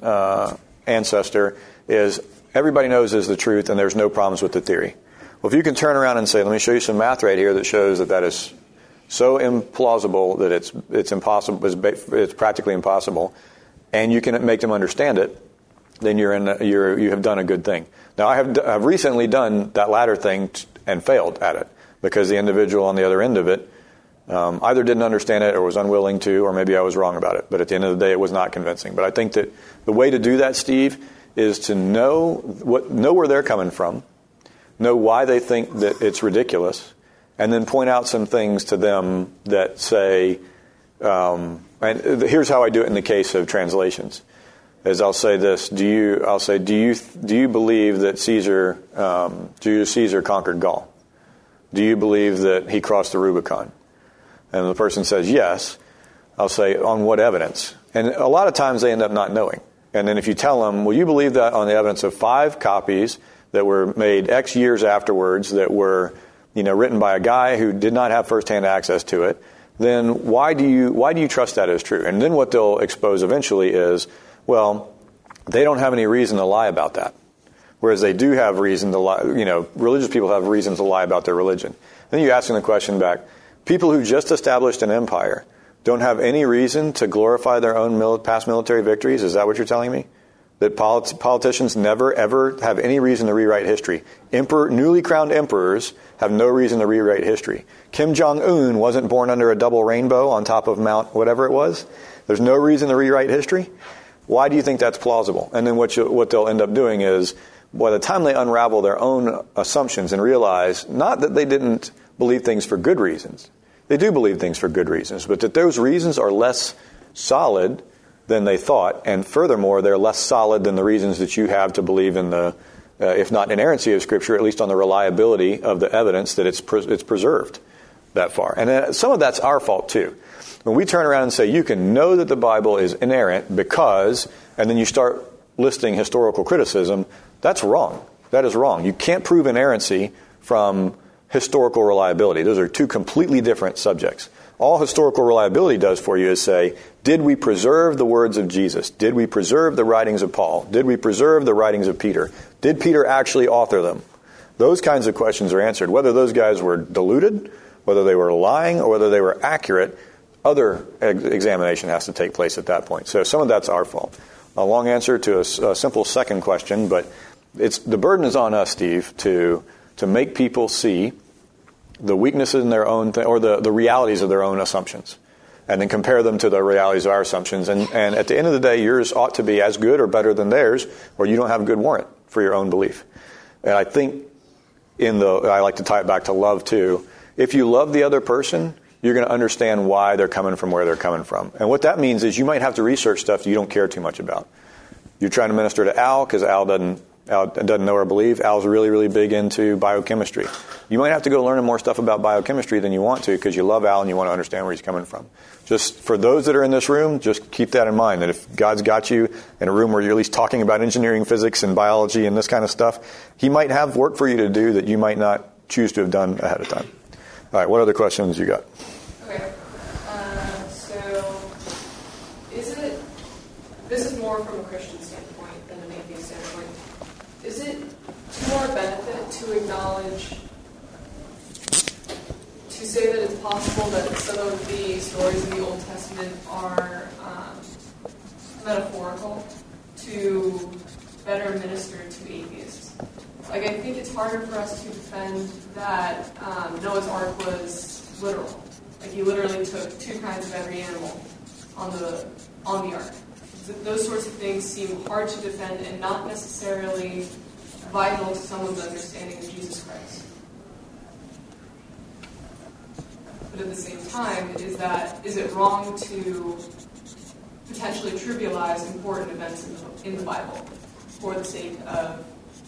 ancestor is, everybody knows is the truth, and there's no problems with the theory. Well, if you can turn around and say, let me show you some math right here that shows that is so implausible that it's impossible, it's practically impossible, and you can make them understand it, then you have done a good thing. Now, I've recently done that latter thing and failed at it because the individual on the other end of it either didn't understand it or was unwilling to, or maybe I was wrong about it. But at the end of the day, it was not convincing. But I think that the way to do that, Steve, is to know where they're coming from, know why they think that it's ridiculous, and then point out some things to them that say, and here's how I do it in the case of translations, is I'll say this, do you believe that Julius Caesar conquered Gaul? Do you believe that he crossed the Rubicon? And the person says yes. I'll say, on what evidence? And a lot of times they end up not knowing. And then if you tell them, well, you believe that on the evidence of 5 copies that were made X years afterwards that were written by a guy who did not have firsthand access to it, then why do you trust that as true? And then what they'll expose eventually is, well, they don't have any reason to lie about that. Whereas they do have reason to lie, religious people have reasons to lie about their religion. Then you ask them the question back, people who just established an empire don't have any reason to glorify their own past military victories? Is that what you're telling me? That politicians never, ever have any reason to rewrite history. Newly crowned emperors have no reason to rewrite history. Kim Jong-un wasn't born under a double rainbow on top of Mount whatever it was. There's no reason to rewrite history. Why do you think that's plausible? And then what they'll end up doing is, by the time they unravel their own assumptions and realize, not that they didn't believe things for good reasons. They do believe things for good reasons, but that those reasons are less solid than they thought, and furthermore, they're less solid than the reasons that you have to believe in the, if not inerrancy of Scripture, at least on the reliability of the evidence that it's preserved that far. And some of that's our fault too. When we turn around and say, you can know that the Bible is inerrant because, and then you start listing historical criticism, that's wrong. That is wrong. You can't prove inerrancy from historical reliability. Those are two completely different subjects. All historical reliability does for you is say, did we preserve the words of Jesus? Did we preserve the writings of Paul? Did we preserve the writings of Peter? Did Peter actually author them? Those kinds of questions are answered. Whether those guys were deluded, whether they were lying, or whether they were accurate, other examination has to take place at that point. So some of that's our fault. A long answer to a simple second question, but the burden is on us, Steve, to make people see the weaknesses in their own or the realities of their own assumptions, and then compare them to the realities of our assumptions. And at the end of the day, yours ought to be as good or better than theirs, or you don't have a good warrant for your own belief. And I think I like to tie it back to love too. If you love the other person, you're going to understand why they're coming from where they're coming from. And what that means is you might have to research stuff that you don't care too much about. You're trying to minister to Al because Al doesn't Al doesn't know or believe. Al's really, really big into biochemistry. You might have to go learn more stuff about biochemistry than you want to because you love Al and you want to understand where he's coming from. Just for those that are in this room, just keep that in mind, that if God's got you in a room where you're at least talking about engineering, physics, and biology and this kind of stuff, he might have work for you to do that you might not choose to have done ahead of time. All right, what other questions you got? Okay. So, this is more from a Christian standpoint than an atheist standpoint. Is it to our benefit to acknowledge, to say that it's possible that some of the stories in the Old Testament are metaphorical to better minister to atheists? Like, I think it's harder for us to defend that Noah's Ark was literal. Like, he literally took 2 kinds of every animal on the ark. Those sorts of things seem hard to defend and not necessarily vital to someone's understanding of Jesus Christ. But at the same time, is it wrong to potentially trivialize important events in the Bible for the sake of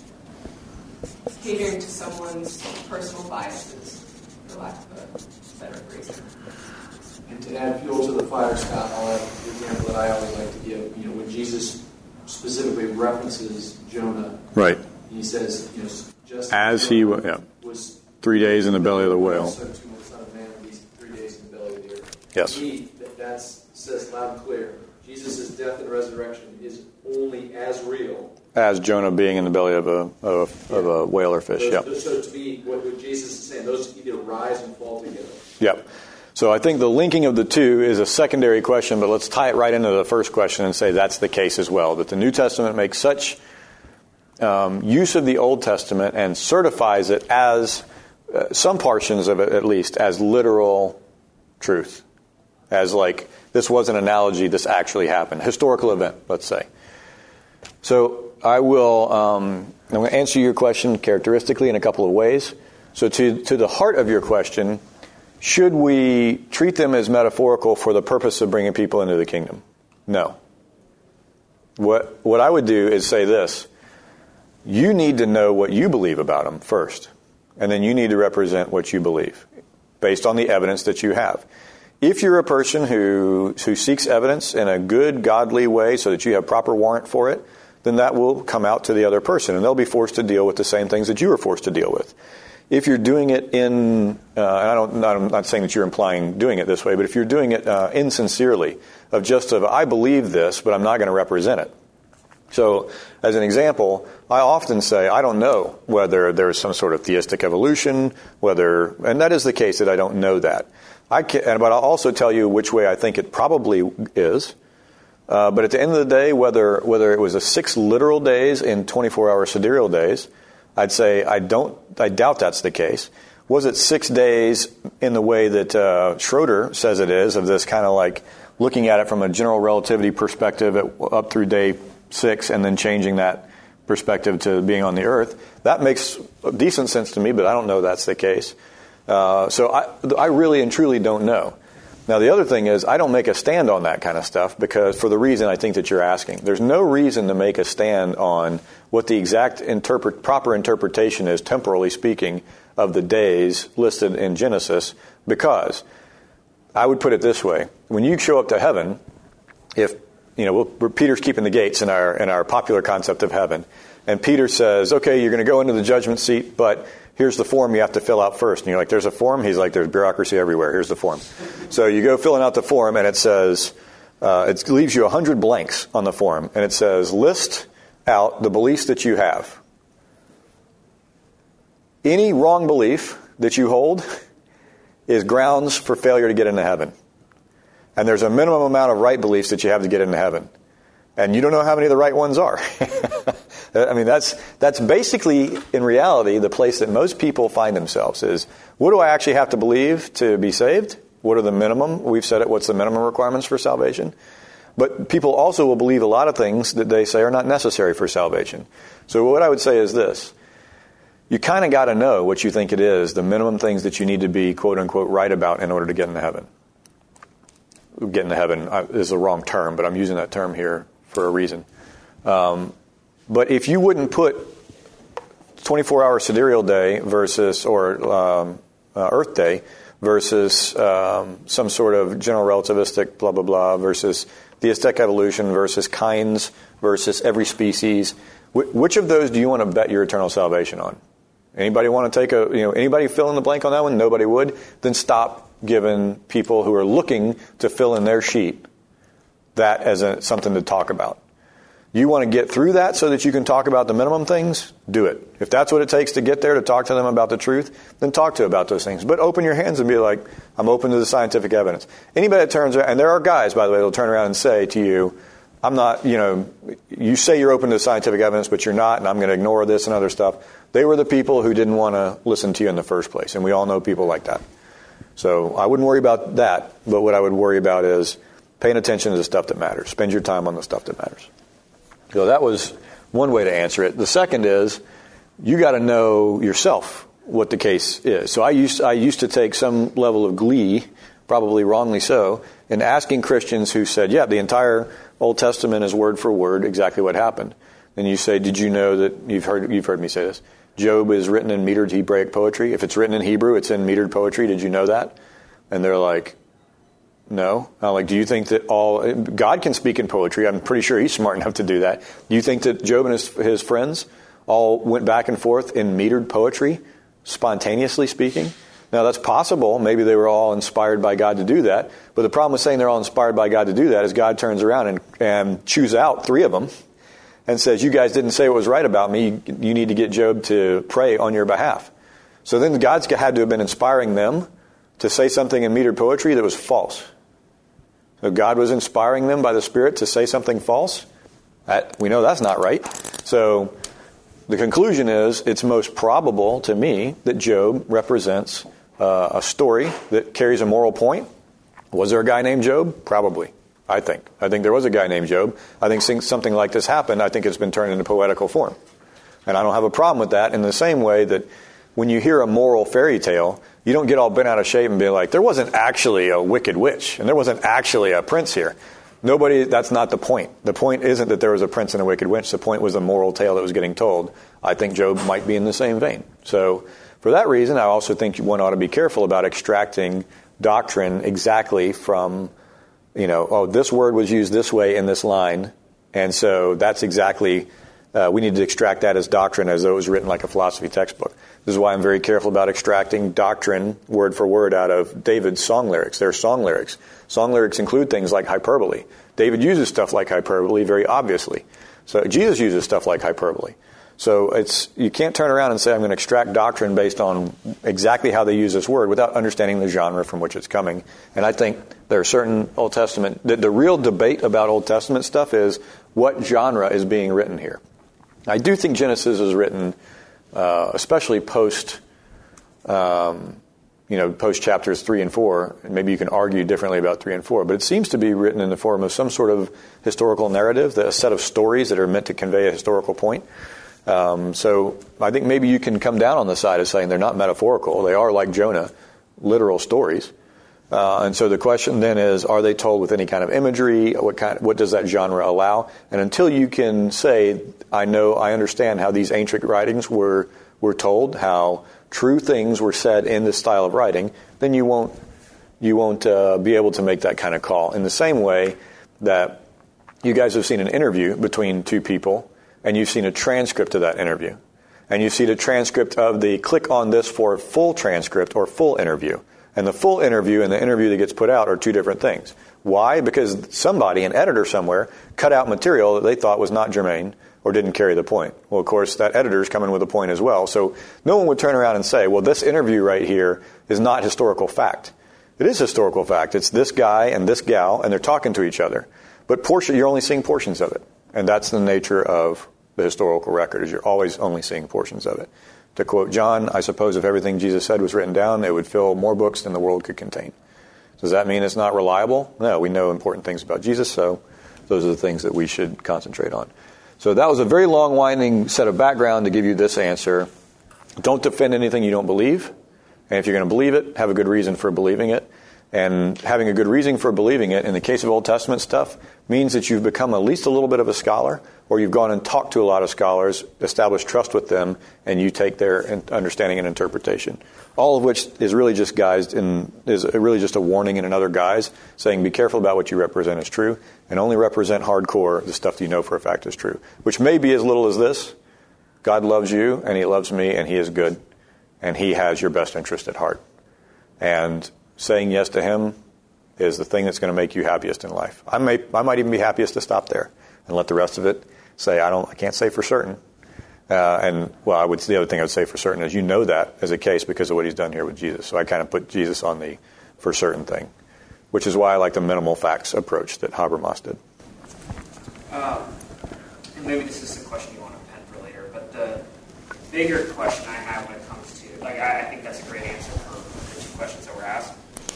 catering to someone's personal biases, for lack of a better phrase? And to add fuel to the fire, Scott, I'll add the example that I always like to give. When Jesus specifically references Jonah, right? He says, just as he was 3 days in the belly of the whale. So too the Son of Man will be 3 days in the belly of the earth. Yes. That says loud and clear. Jesus' death and resurrection is only as real as Jonah being in the belly of a whale or fish. So to be what Jesus is saying, those either rise and fall together. Yep. So I think the linking of the two is a secondary question, but let's tie it right into the first question and say that's the case as well, that the New Testament makes such use of the Old Testament and certifies it as, some portions of it at least, as literal truth. As like, this was an analogy, this actually happened. Historical event, let's say. So I'm going to answer your question characteristically in a couple of ways. So to the heart of your question, should we treat them as metaphorical for the purpose of bringing people into the kingdom? No. What I would do is say this. You need to know what you believe about them first. And then you need to represent what you believe based on the evidence that you have. If you're a person who seeks evidence in a good, godly way so that you have proper warrant for it, then that will come out to the other person, and they'll be forced to deal with the same things that you were forced to deal with. If you're doing it in, I'm not saying that you're implying doing it this way, but if you're doing it insincerely, I believe this, but I'm not going to represent it. So, as an example, I often say, I don't know whether there's some sort of theistic evolution, and that is the case that I don't know that. But I'll also tell you which way I think it probably is. But at the end of the day, whether it was 6 literal days in 24-hour sidereal days, I'd say I doubt that's the case. Was it 6 days in the way that Schroeder says it is, of this kind of like looking at it from a general relativity perspective up through day 6 and then changing that perspective to being on the earth? That makes decent sense to me, but I don't know that's the case. So I really and truly don't know. Now, the other thing is I don't make a stand on that kind of stuff because for the reason I think that you're asking. There's no reason to make a stand on what the exact proper interpretation is, temporally speaking, of the days listed in Genesis, because I would put it this way. When you show up to heaven, Peter's keeping the gates in our popular concept of heaven, and Peter says, okay, you're going to go into the judgment seat, but here's the form you have to fill out first. And you're like, there's a form? He's like, there's bureaucracy everywhere. Here's the form. So you go filling out the form, and it says, it leaves you 100 blanks on the form. And it says, list out the beliefs that you have. Any wrong belief that you hold is grounds for failure to get into heaven. And there's a minimum amount of right beliefs that you have to get into heaven. And you don't know how many of the right ones are. I mean, that's basically, in reality, the place that most people find themselves is, what do I actually have to believe to be saved? What are the minimum? We've said it, what's the minimum requirements for salvation? But people also will believe a lot of things that they say are not necessary for salvation. So what I would say is this. You kind of got to know what you think it is, the minimum things that you need to be, quote unquote, right about in order to get into heaven. Get into heaven is the wrong term, but I'm using that term here for a reason. But if you wouldn't put 24-hour sidereal day versus, or Earth Day versus some sort of general relativistic blah, blah, blah versus theistic evolution versus kinds versus every species, which of those do you want to bet your eternal salvation on? Anybody want to take anybody fill in the blank on that one? Nobody would? Then stop giving people who are looking to fill in their sheet that as something to talk about. You want to get through that so that you can talk about the minimum things? Do it. If that's what it takes to get there, to talk to them about the truth, then talk to them about those things. But open your hands and be like, I'm open to the scientific evidence. Anybody that turns around, and there are guys, by the way, that will turn around and say to you, I'm not, you say you're open to scientific evidence, but you're not, and I'm going to ignore this and other stuff. They were the people who didn't want to listen to you in the first place, and we all know people like that. So I wouldn't worry about that, but what I would worry about is paying attention to the stuff that matters. Spend your time on the stuff that matters. So that was one way to answer it. The second is, you got to know yourself what the case is. So I used to take some level of glee, probably wrongly so, in asking Christians who said, yeah, the entire Old Testament is word for word exactly what happened. And you say, did you know that, you've heard me say this, Job is written in metered Hebraic poetry. If it's written in Hebrew, it's in metered poetry. Did you know that? And they're like, no. I'm like, do you think that God can speak in poetry? I'm pretty sure he's smart enough to do that. Do you think that Job and his friends all went back and forth in metered poetry, spontaneously speaking? Now, that's possible. Maybe they were all inspired by God to do that. But the problem with saying they're all inspired by God to do that is God turns around and chews out 3 of them and says, you guys didn't say what was right about me. You need to get Job to pray on your behalf. So then God's had to have been inspiring them to say something in metered poetry that was false. So God was inspiring them by the Spirit to say something false? We know that's not right. So the conclusion is, it's most probable to me that Job represents a story that carries a moral point. Was there a guy named Job? Probably, I think. I think there was a guy named Job. I think something like this happened. I think it's been turned into poetical form. And I don't have a problem with that, in the same way that when you hear a moral fairy tale, you don't get all bent out of shape and be like, there wasn't actually a wicked witch, and there wasn't actually a prince here. That's not the point. The point isn't that there was a prince and a wicked witch. The point was the moral tale that was getting told. I think Job might be in the same vein. So for that reason, I also think one ought to be careful about extracting doctrine exactly from, this word was used this way in this line, and so that's exactly, we need to extract that as doctrine as though it was written like a philosophy textbook. This is why I'm very careful about extracting doctrine word for word out of David's song lyrics. They're song lyrics. Song lyrics include things like hyperbole. David uses stuff like hyperbole very obviously. So Jesus uses stuff like hyperbole. So you can't turn around and say, I'm going to extract doctrine based on exactly how they use this word without understanding the genre from which it's coming. And I think there are certain Old Testament, the real debate about Old Testament stuff is what genre is being written here. I do think Genesis is written, especially post chapters 3 and 4. And maybe you can argue differently about 3 and 4, but it seems to be written in the form of some sort of historical narrative, a set of stories that are meant to convey a historical point. So I think maybe you can come down on the side of saying they're not metaphorical. They are, like Jonah, literal stories. And so the question then is, are they told with any kind of imagery? What does that genre allow? And until you can say, I understand how these ancient writings were told, how true things were said in this style of writing, then you won't be able to make that kind of call. In the same way that you guys have seen an interview between 2 people, and you've seen a transcript of that interview. And you see the transcript of the click on this for full transcript or full interview. And the full interview and the interview that gets put out are 2 different things. Why? Because somebody, an editor somewhere, cut out material that they thought was not germane or didn't carry the point. Well, of course, that editor's coming with a point as well. So no one would turn around and say, well, this interview right here is not historical fact. It is historical fact. It's this guy and this gal, and they're talking to each other. But you're only seeing portions of it. And that's the nature of the historical record, is you're always only seeing portions of it. To quote John, I suppose if everything Jesus said was written down, it would fill more books than the world could contain. Does that mean it's not reliable? No, we know important things about Jesus, so those are the things that we should concentrate on. So that was a very long, winding set of background to give you this answer. Don't defend anything you don't believe. And if you're going to believe it, have a good reason for believing it. And having a good reason for believing it, in the case of Old Testament stuff, means that you've become at least a little bit of a scholar, or you've gone and talked to a lot of scholars, established trust with them, and you take their understanding and interpretation. All of which is really just a warning in another guise, saying be careful about what you represent as true, and only represent hardcore the stuff that you know for a fact is true. Which may be as little as this: God loves you, and He loves me, and He is good, and He has your best interest at heart. And saying yes to Him is the thing that's going to make you happiest in life. I might even be happiest to stop there and let the rest of it say, I can't say for certain. The other thing I would say for certain is you know that as a case because of what He's done here with Jesus. So I kind of put Jesus on the for certain thing, which is why I like the minimal facts approach that Habermas did. And maybe this is a question you want to pen for later, but the bigger question I have when it comes to, I think that's a great answer for the two questions that were asked.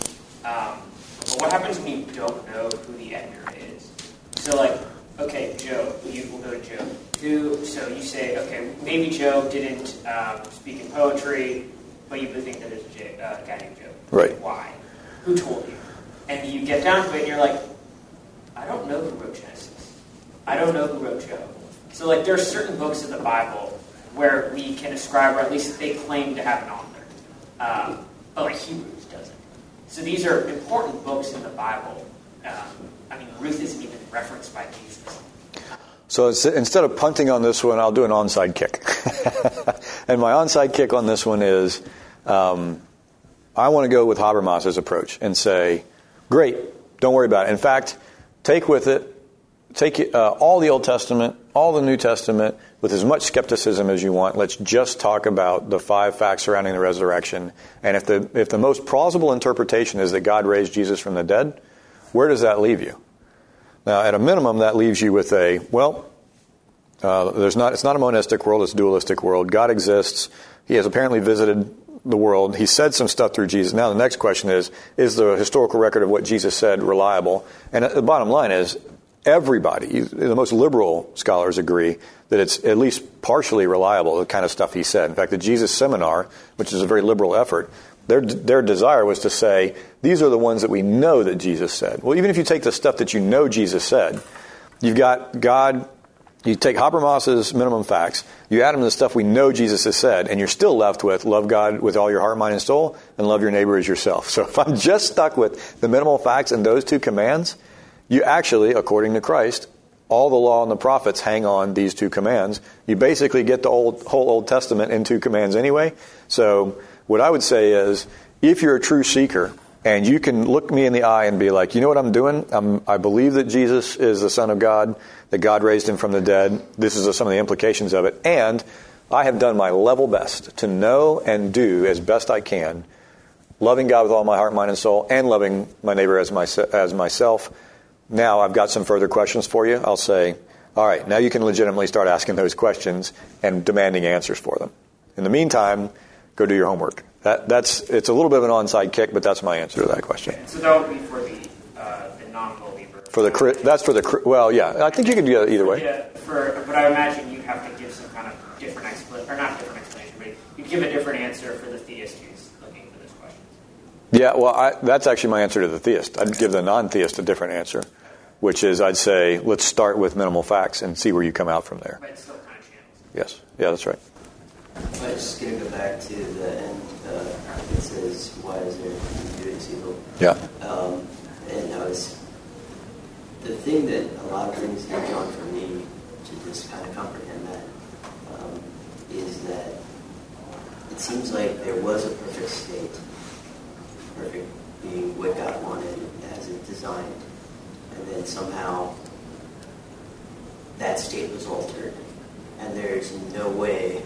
But what happens when you don't know who the editor is? So, okay, Job, we'll go to Job. So you say, okay, maybe Job didn't speak in poetry, but you would think that there's a guy named Job. Right. Why? Who told you? And you get down to it, and you're like, I don't know who wrote Genesis. I don't know who wrote Job. So, there are certain books in the Bible where we can ascribe, or at least they claim to have an author. But, Hebrews doesn't. So these are important books in the Bible. Ruth isn't even referenced by Jesus. So instead of punting on this one, I'll do an onside kick. And my onside kick on this one is, I want to go with Habermas's approach and say, great, don't worry about it. In fact, take all the Old Testament, all the New Testament, with as much skepticism as you want. Let's just talk about the 5 facts surrounding the resurrection. And if the most plausible interpretation is that God raised Jesus from the dead, where does that leave you? Now, at a minimum, that leaves you with it's not a monistic world, it's a dualistic world. God exists. He has apparently visited the world. He said some stuff through Jesus. Now the next question is the historical record of what Jesus said reliable? And the bottom line is, everybody, the most liberal scholars agree that it's at least partially reliable, the kind of stuff he said. In fact, the Jesus Seminar, which is a very liberal effort, their desire was to say, these are the ones that we know that Jesus said. Well, even if you take the stuff that you know Jesus said, you've got God, you take Habermas's minimum facts, you add them to the stuff we know Jesus has said, and you're still left with love God with all your heart, mind, and soul, and love your neighbor as yourself. So if I'm just stuck with the minimal facts and those 2 commands, you actually, according to Christ, all the law and the prophets hang on these 2 commands. You basically get the whole Old Testament in 2 commands anyway. So what I would say is, if you're a true seeker, and you can look me in the eye and be like, you know what I'm doing? I believe that Jesus is the Son of God, that God raised Him from the dead. This is some of the implications of it. And I have done my level best to know and do as best I can, loving God with all my heart, mind, and soul, and loving my neighbor as myself. Now I've got some further questions for you. I'll say, all right, now you can legitimately start asking those questions and demanding answers for them. In the meantime, go do your homework. It's a little bit of an onside kick, but that's my answer to that question. Okay, so that would be for the non-believer. I think you could do it either way. Yeah, but I imagine you'd have to give some kind of different explanation, or not different explanation, but you'd give a different answer for the theist who's looking for this question. Yeah, well, that's actually my answer to the theist. I'd give the non-theist a different answer, which is I'd say, let's start with minimal facts and see where you come out from there. But it's still kind of channels. Yes. Yeah, that's right. I'm just going to go back to the end. It says, why is there good and evil? Yeah. And that was the thing that a lot of things have drawn for me to just kind of comprehend that is that it seems like there was a perfect state, perfect being what God wanted as it designed, and then somehow that state was altered, and there's no way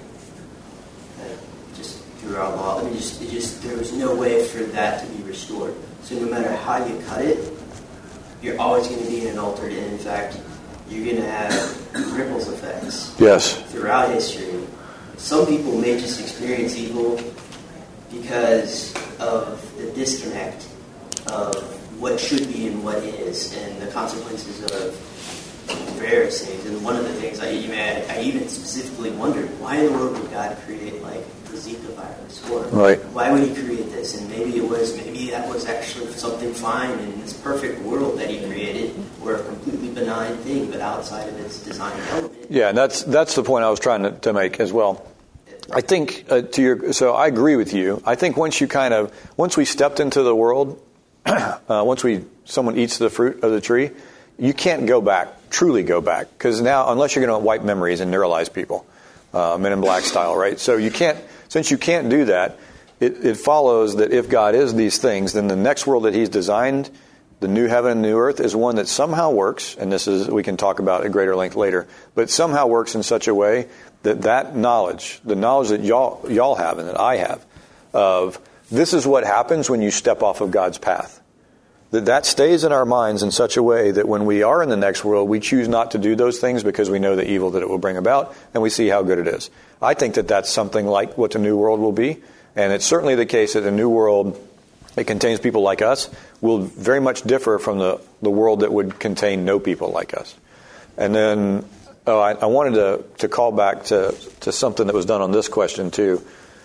just through our law, there was no way for that to be restored. So no matter how you cut it, you're always going to be in an altered, and in fact, you're going to have ripples effects throughout history. Some people may just experience evil because of the disconnect of what should be and what is, and the consequences of Pharisees, and one of the things I even specifically wondered, why in the world would God create like the Zika virus? Or right. Why would he create this? And maybe that was actually something fine in this perfect world that he created, or a completely benign thing, but outside of its design element. Yeah, and that's the point I was trying to make as well. I think so I agree with you. I think once we stepped into the world, once someone eats the fruit of the tree, you can't truly go back, because now, unless you're going to wipe memories and neuralize people, Men in Black style, right? So since you can't do that, it follows that if God is these things, then the next world that he's designed, the new heaven and new earth, is one that somehow works, and we can talk about at greater length later, but somehow works in such a way that knowledge, the knowledge that y'all have and that I have, of this is what happens when you step off of God's path. That stays in our minds in such a way that when we are in the next world, we choose not to do those things because we know the evil that it will bring about, and we see how good it is. I think that that's something like what the new world will be, and it's certainly the case that the new world that contains people like us will very much differ from the world that would contain no people like us. And then I wanted to call back to something that was done on this question too.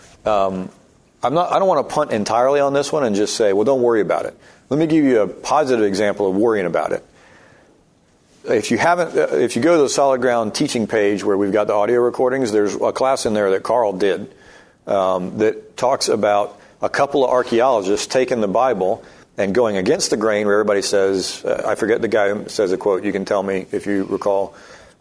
I don't want to punt entirely on this one and just say, well, don't worry about it. Let me give you a positive example of worrying about it. If you go to the Solid Ground teaching page where we've got the audio recordings, there's a class in there that Carl did that talks about a couple of archaeologists taking the Bible and going against the grain, where everybody says, I forget the guy who says a quote, you can tell me if you recall,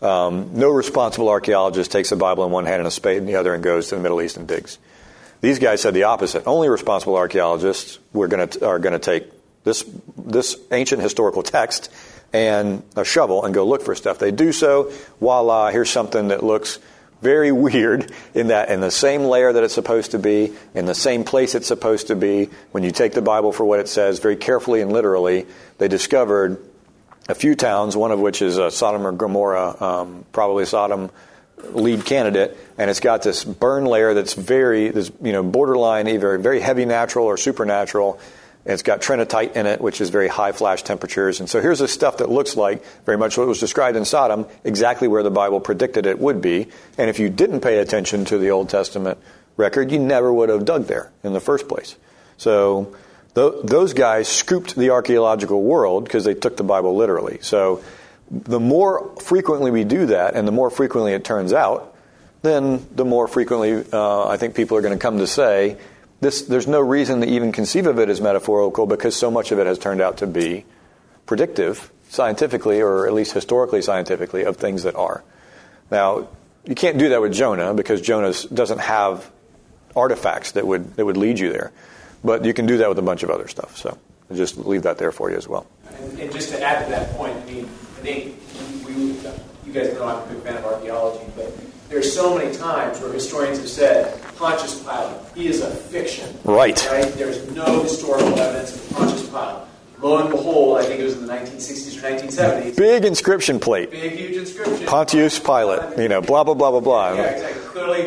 no responsible archaeologist takes the Bible in one hand and a spade in the other and goes to the Middle East and digs. These guys said the opposite. Only responsible archaeologists are going to take this ancient historical text and a shovel and go look for stuff. They do so, voila, here's something that looks very weird in the same layer that it's supposed to be, in the same place it's supposed to be. When you take the Bible for what it says, very carefully and literally, they discovered a few towns, one of which is Sodom or Gomorrah, probably Sodom lead candidate, and it's got this burn layer that's borderline either very heavy natural or supernatural. And it's got trinitite in it, which is very high flash temperatures. And so here's this stuff that looks like very much what was described in Sodom, exactly where the Bible predicted it would be. And if you didn't pay attention to the Old Testament record, you never would have dug there in the first place. So those guys scooped the archaeological world because they took the Bible literally. So the more frequently we do that, and the more frequently it turns out, then the more frequently I think people are going to come to say, there's no reason to even conceive of it as metaphorical, because so much of it has turned out to be predictive, scientifically, or at least historically scientifically, of things that are. Now, you can't do that with Jonah, because Jonah doesn't have artifacts that would lead you there. But you can do that with a bunch of other stuff. So I'll just leave that there for you as well. And just to add to that point, I think you guys know I'm a big fan of archaeology, but there's so many times where historians have said, Pontius Pilate, he is a fiction. Right? There's no historical evidence of Pontius Pilate. Lo and behold, I think it was in the 1960s or 1970s. Big inscription plate. Big, huge inscription. Pontius Pilate. Blah, blah, blah, blah, blah. Yeah, exactly. Clearly,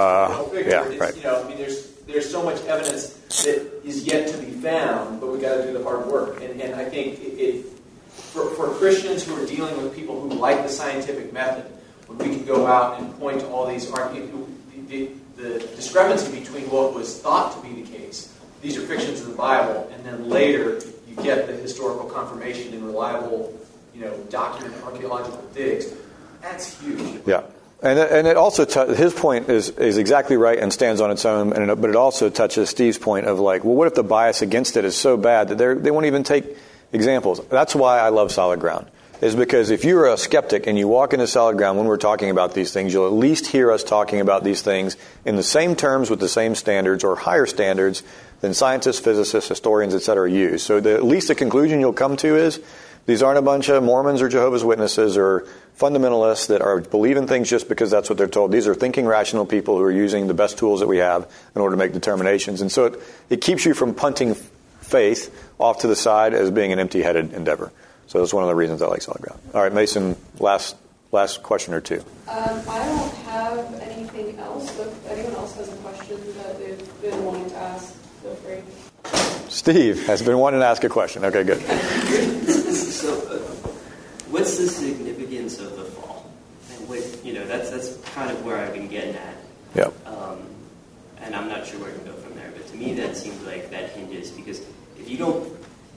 there's so much evidence that is yet to be found, but we've got to do the hard work. And I think for Christians who are dealing with people who like the scientific method, when we can go out and point to all these the discrepancy between what was thought to be the case, these are fictions of the Bible, and then later you get the historical confirmation in reliable, documented archaeological digs. That's huge. Yeah, and it also his point is exactly right and stands on its own, but it also touches Steve's point of well, what if the bias against it is so bad that they won't even take examples? That's why I love Solid Ground. Is because if you're a skeptic and you walk into Solid Ground when we're talking about these things, you'll at least hear us talking about these things in the same terms with the same standards or higher standards than scientists, physicists, historians, etc. use. So at least the conclusion you'll come to is these aren't a bunch of Mormons or Jehovah's Witnesses or fundamentalists that are believing things just because that's what they're told. These are thinking rational people who are using the best tools that we have in order to make determinations. And so it keeps you from punting faith off to the side as being an empty-headed endeavor. So that's one of the reasons I like Solid Ground. All right, Mason, last question or two. I don't have anything else, but if anyone else has a question that they've been wanting to ask, feel free. Steve has been wanting to ask a question. Okay, good. what's the significance of the fall? And that's kind of where I've been getting at. Yep. And I'm not sure where to go from there. But to me, that seems like that hinges, because if you don't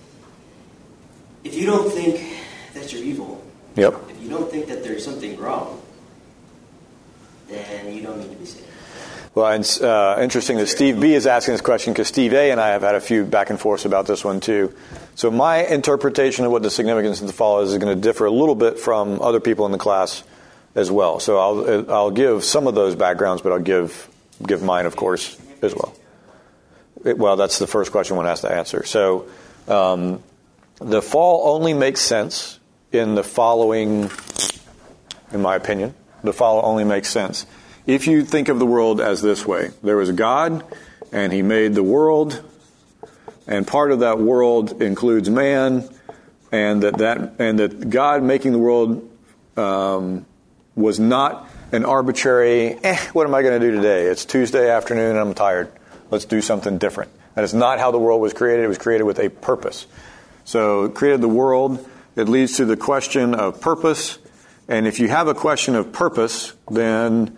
think that you're evil, Yep. if you don't think that there's something wrong, then you don't need to be saved. Well, it's interesting that Steve B is asking this question, because Steve A and I have had a few back and forths about this one too. So my interpretation of what the significance of the fall is going to differ a little bit from other people in the class as well. So I'll give some of those backgrounds, but I'll give mine, of course, as well. Well, that's the first question one has to answer. So the fall only makes sense in the following, in my opinion. The fall only makes sense if you think of the world as this way. There was a God, and he made the world, and part of that world includes man, and that God making the world was not an arbitrary, what am I going to do today? It's Tuesday afternoon and I'm tired. Let's do something different. That is not how the world was created. It was created with a purpose. So it created the world. It leads to the question of purpose. And if you have a question of purpose, then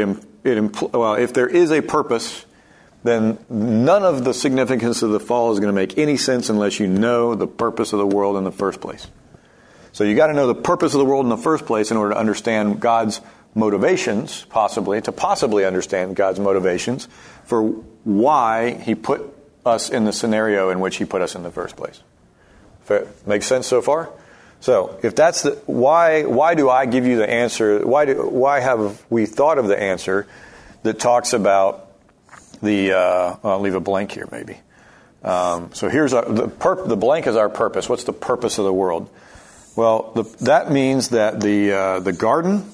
if there is a purpose, then none of the significance of the fall is going to make any sense unless you know the purpose of the world in the first place. So you got to know the purpose of the world in the first place in order to understand God's motivations, possibly understand God's motivations for why he put us in the scenario in which he put us in the first place. Makes sense so far? So if that's why do I give you the answer? Why have we thought of the answer that talks about I'll leave a blank here maybe. So here's the blank is our purpose. What's the purpose of the world? Well, that means that the garden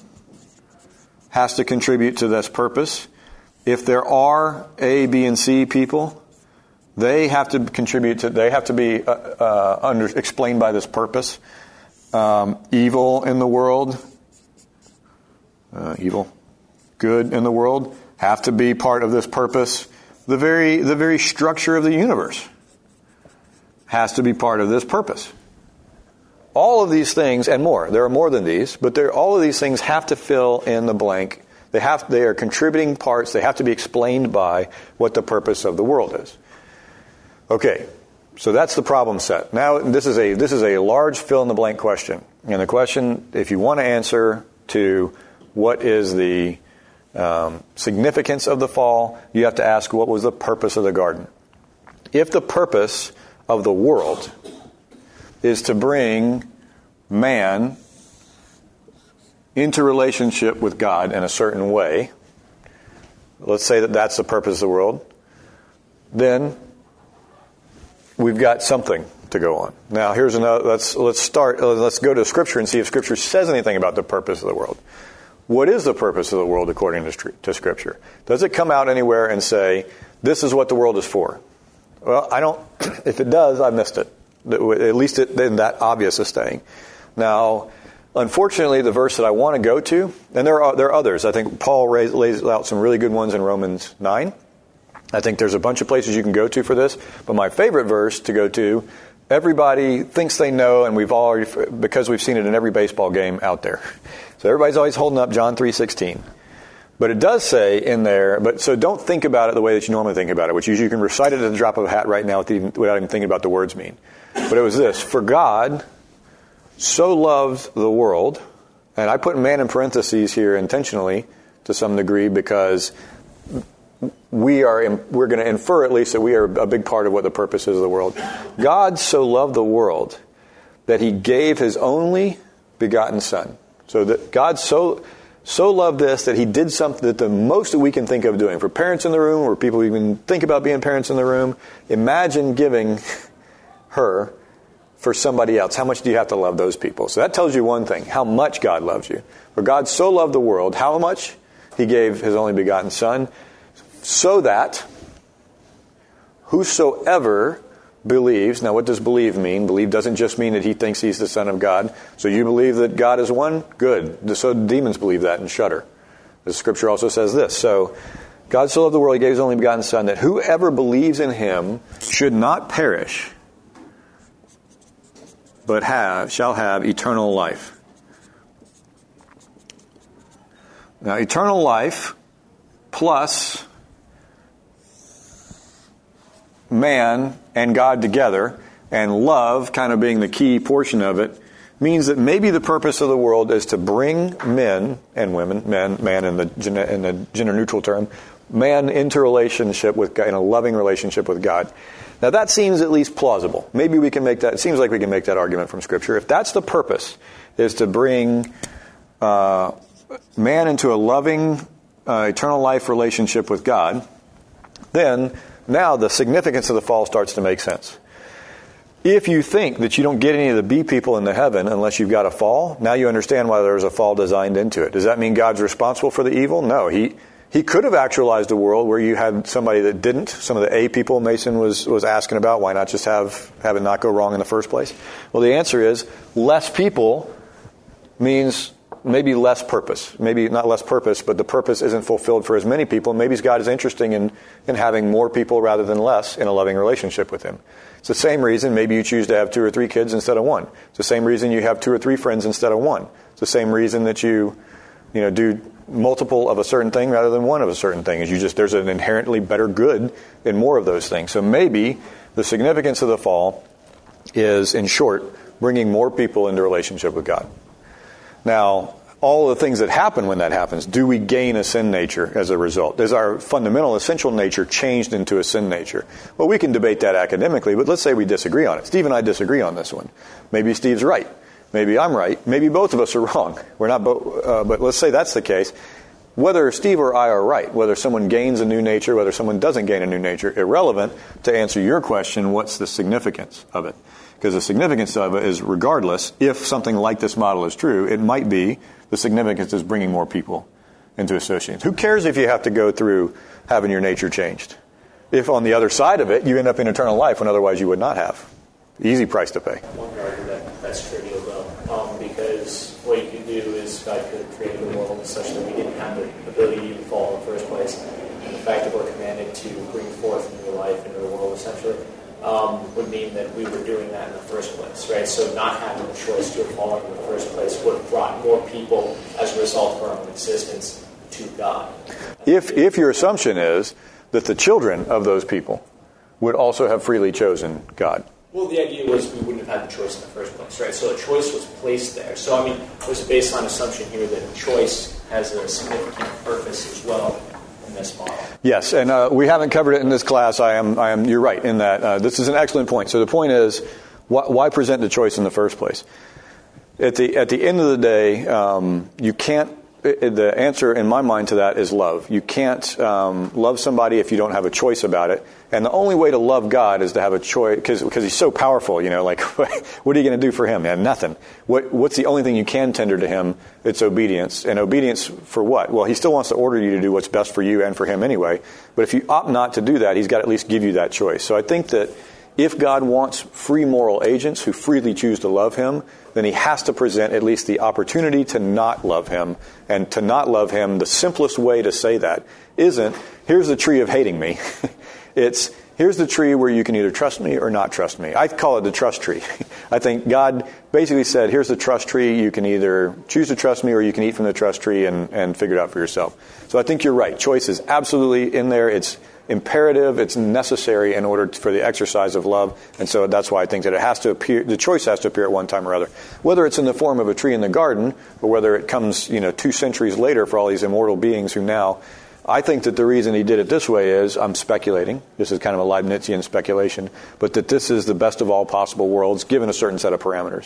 has to contribute to this purpose. If there are A, B, and C people, they have to contribute to. They have to be explained by this purpose. Evil in the world, good in the world, have to be part of this purpose. The very structure of the universe has to be part of this purpose. All of these things and more. There are more than these, but all of these things have to fill in the blank. They are contributing parts. They have to be explained by what the purpose of the world is. Okay, so that's the problem set. Now this is a large fill in the blank question, and the question, if you want to answer to what is the significance of the fall, you have to ask what was the purpose of the garden. If the purpose of the world is to bring man into relationship with God in a certain way, let's say that that's the purpose of the world, then we've got something to go on. Now here's another, let's go to Scripture and see if Scripture says anything about the purpose of the world. What is the purpose of the world according to Scripture? Does it come out anywhere and say, this is what the world is for? Well, I don't, if it does, I missed it. At least in that obvious is staying. Now, unfortunately, the verse that I want to go to, and there are others. I think Paul lays out some really good ones in Romans 9. I think there's a bunch of places you can go to for this. But my favorite verse to go to, everybody thinks they know, and because we've seen it in every baseball game out there. So everybody's always holding up John 3:16. But it does say in there, so don't think about it the way that you normally think about it, which is you can recite it at the drop of a hat right now without even thinking about the words mean. But it was this: for God so loved the world, and I put man in parentheses here intentionally to some degree because we're going to infer at least that we are a big part of what the purpose is of the world. God so loved the world that he gave his only begotten Son. So that God so loved this that he did something that the most that we can think of doing. For parents in the room, or people who even think about being parents in the room, imagine giving her for somebody else. How much do you have to love those people? So that tells you one thing, how much God loves you. For God so loved the world, how much? He gave his only begotten Son, so that whosoever believes. Now what does believe mean? Believe doesn't just mean that he thinks he's the Son of God. So you believe that God is one? Good. So demons believe that and shudder. The Scripture also says this. So God so loved the world, he gave his only begotten Son, that whoever believes in him should not perish, but shall have eternal life. Now, eternal life plus man and God together, and love kind of being the key portion of it, means that maybe the purpose of the world is to bring men and women, man in the gender neutral term, man into relationship with God, in a loving relationship with God. Now that seems at least plausible. Maybe we can make that, it seems like we can make that argument from Scripture. If that's the purpose, is to bring man into a loving, eternal life relationship with God, then now the significance of the fall starts to make sense. If you think that you don't get any of the B people into heaven unless you've got a fall, now you understand why there's a fall designed into it. Does that mean God's responsible for the evil? No. He could have actualized a world where you had somebody that didn't. Some of the A people Mason was asking about. Why not just have it not go wrong in the first place? Well, the answer is less people means maybe less purpose. Maybe not less purpose, but the purpose isn't fulfilled for as many people. Maybe God is interested in having more people rather than less in a loving relationship with Him. It's the same reason maybe you choose to have 2 or 3 kids instead of 1. It's the same reason you have 2 or 3 friends instead of 1. It's the same reason that you do multiple of a certain thing rather than one of a certain thing. There's an inherently better good in more of those things. So maybe the significance of the fall is, in short, bringing more people into relationship with God. Now, all the things that happen when that happens, do we gain a sin nature as a result? Is our fundamental essential nature changed into a sin nature? Well, we can debate that academically, but let's say we disagree on it. Steve and I disagree on this one. Maybe Steve's right. Maybe I'm right. Maybe both of us are wrong. We're not, but let's say that's the case. Whether Steve or I are right, whether someone gains a new nature, whether someone doesn't gain a new nature, irrelevant to answer your question, what's the significance of it? Because the significance of it is, regardless, if something like this model is true, it might be the significance is bringing more people into associations. Who cares if you have to go through having your nature changed? If on the other side of it, you end up in eternal life when otherwise you would not have. Easy price to pay. One would argue that's trivial, though, because what you could do is God could have created a world such that we didn't have the ability to even fall in the first place. And the fact that we're commanded to bring forth new life into the world, essentially, would mean that we were doing that in the first place, right? So not having the choice to have fallen in the first place would have brought more people as a result of our own existence to God. If your assumption is that the children of those people would also have freely chosen God. Well, the idea was we wouldn't have had the choice in the first place, right? So a choice was placed there. So, I mean, there's a baseline assumption here that choice has a significant purpose as well in this model. Yes, and we haven't covered it in this class. You're right in that. This is an excellent point. So the point is, why present the choice in the first place? At the end of the day, you can't. The answer in my mind to that is love. You can't love somebody if you don't have a choice about it. And the only way to love God is to have a choice, because He's so powerful. Like, what are you going to do for Him? Yeah, nothing. What's the only thing you can tender to Him? It's obedience. And obedience for what? Well, He still wants to order you to do what's best for you and for Him anyway. But if you opt not to do that, He's got to at least give you that choice. So I think that if God wants free moral agents who freely choose to love Him, then He has to present at least the opportunity to not love Him. And to not love Him, the simplest way to say that isn't, here's the tree of hating me. It's, here's the tree where you can either trust me or not trust me. I call it the trust tree. I think God basically said, here's the trust tree. You can either choose to trust me or you can eat from the trust tree and figure it out for yourself. So I think you're right. Choice is absolutely in there. It's imperative. It's necessary in order for the exercise of love. And so that's why I think that it has to appear, the choice has to appear at one time or other. Whether it's in the form of a tree in the garden or whether it comes, 2 centuries later for all these immortal beings who now, I think that the reason He did it this way is, I'm speculating, this is kind of a Leibnizian speculation, but that this is the best of all possible worlds given a certain set of parameters.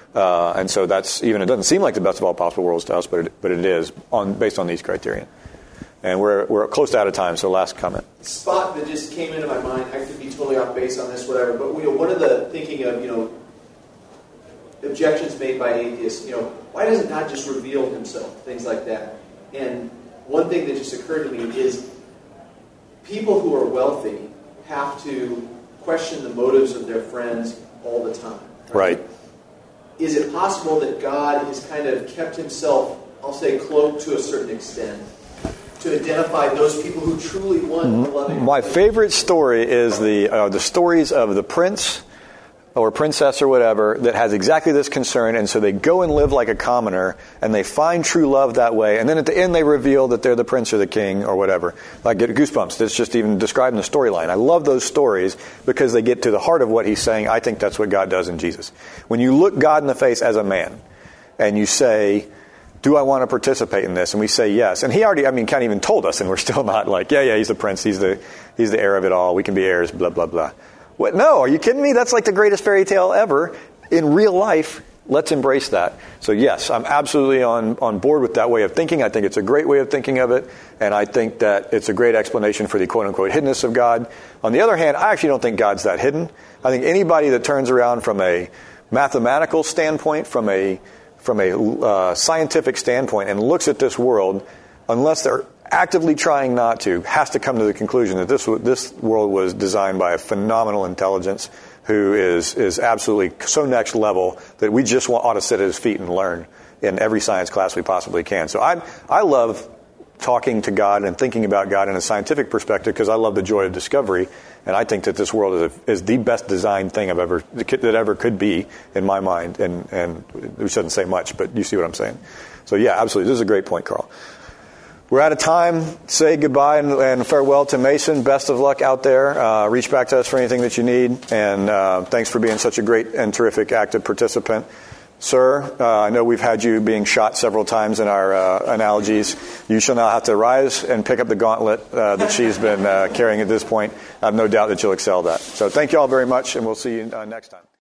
And so that's, even it doesn't seem like the best of all possible worlds to us, but it is based on these criteria. And we're close to out of time, so last comment. Spot that just came into my mind, I could be totally off base on this, whatever, but one of the thinking of, objections made by atheists, why doesn't God just reveal Himself, things like that. And one thing that just occurred to me is people who are wealthy have to question the motives of their friends all the time. Right. Is it possible that God has kind of kept Himself, I'll say, cloaked to a certain extent, to identify those people who truly want a loving? My favorite story is the stories of the prince or princess or whatever that has exactly this concern, and so they go and live like a commoner, and they find true love that way, and then at the end they reveal that they're the prince or the king or whatever. I get goosebumps. That's just even describing the storyline. I love those stories because they get to the heart of what he's saying. I think that's what God does in Jesus. When you look God in the face as a man, and you say, do I want to participate in this? And we say yes. And he already, kind of even told us, and we're still not like, yeah, he's the prince, he's the heir of it all, we can be heirs, blah, blah, blah. What? No, are you kidding me? That's like the greatest fairy tale ever. In real life, let's embrace that. So yes, I'm absolutely on board with that way of thinking. I think it's a great way of thinking of it, and I think that it's a great explanation for the quote-unquote hiddenness of God. On the other hand, I actually don't think God's that hidden. I think anybody that turns around from a mathematical standpoint, from a scientific standpoint, and looks at this world, unless they're actively trying not to, has to come to the conclusion that this world was designed by a phenomenal intelligence who is absolutely so next level that we just ought to sit at his feet and learn in every science class we possibly can. So I love talking to God and thinking about God in a scientific perspective because I love the joy of discovery, and I think that this world is the best designed thing that ever could be in my mind, and which doesn't say much, but you see what I'm saying. So yeah, absolutely. This is a great point, Carl. We're out of time. Say goodbye and farewell to Mason. Best of luck out there. Reach back to us for anything that you need. And thanks for being such a great and terrific active participant. Sir, I know we've had you being shot several times in our analogies. You shall now have to rise and pick up the gauntlet that she's been carrying at this point. I have no doubt that you'll excel that. So thank you all very much, and we'll see you next time.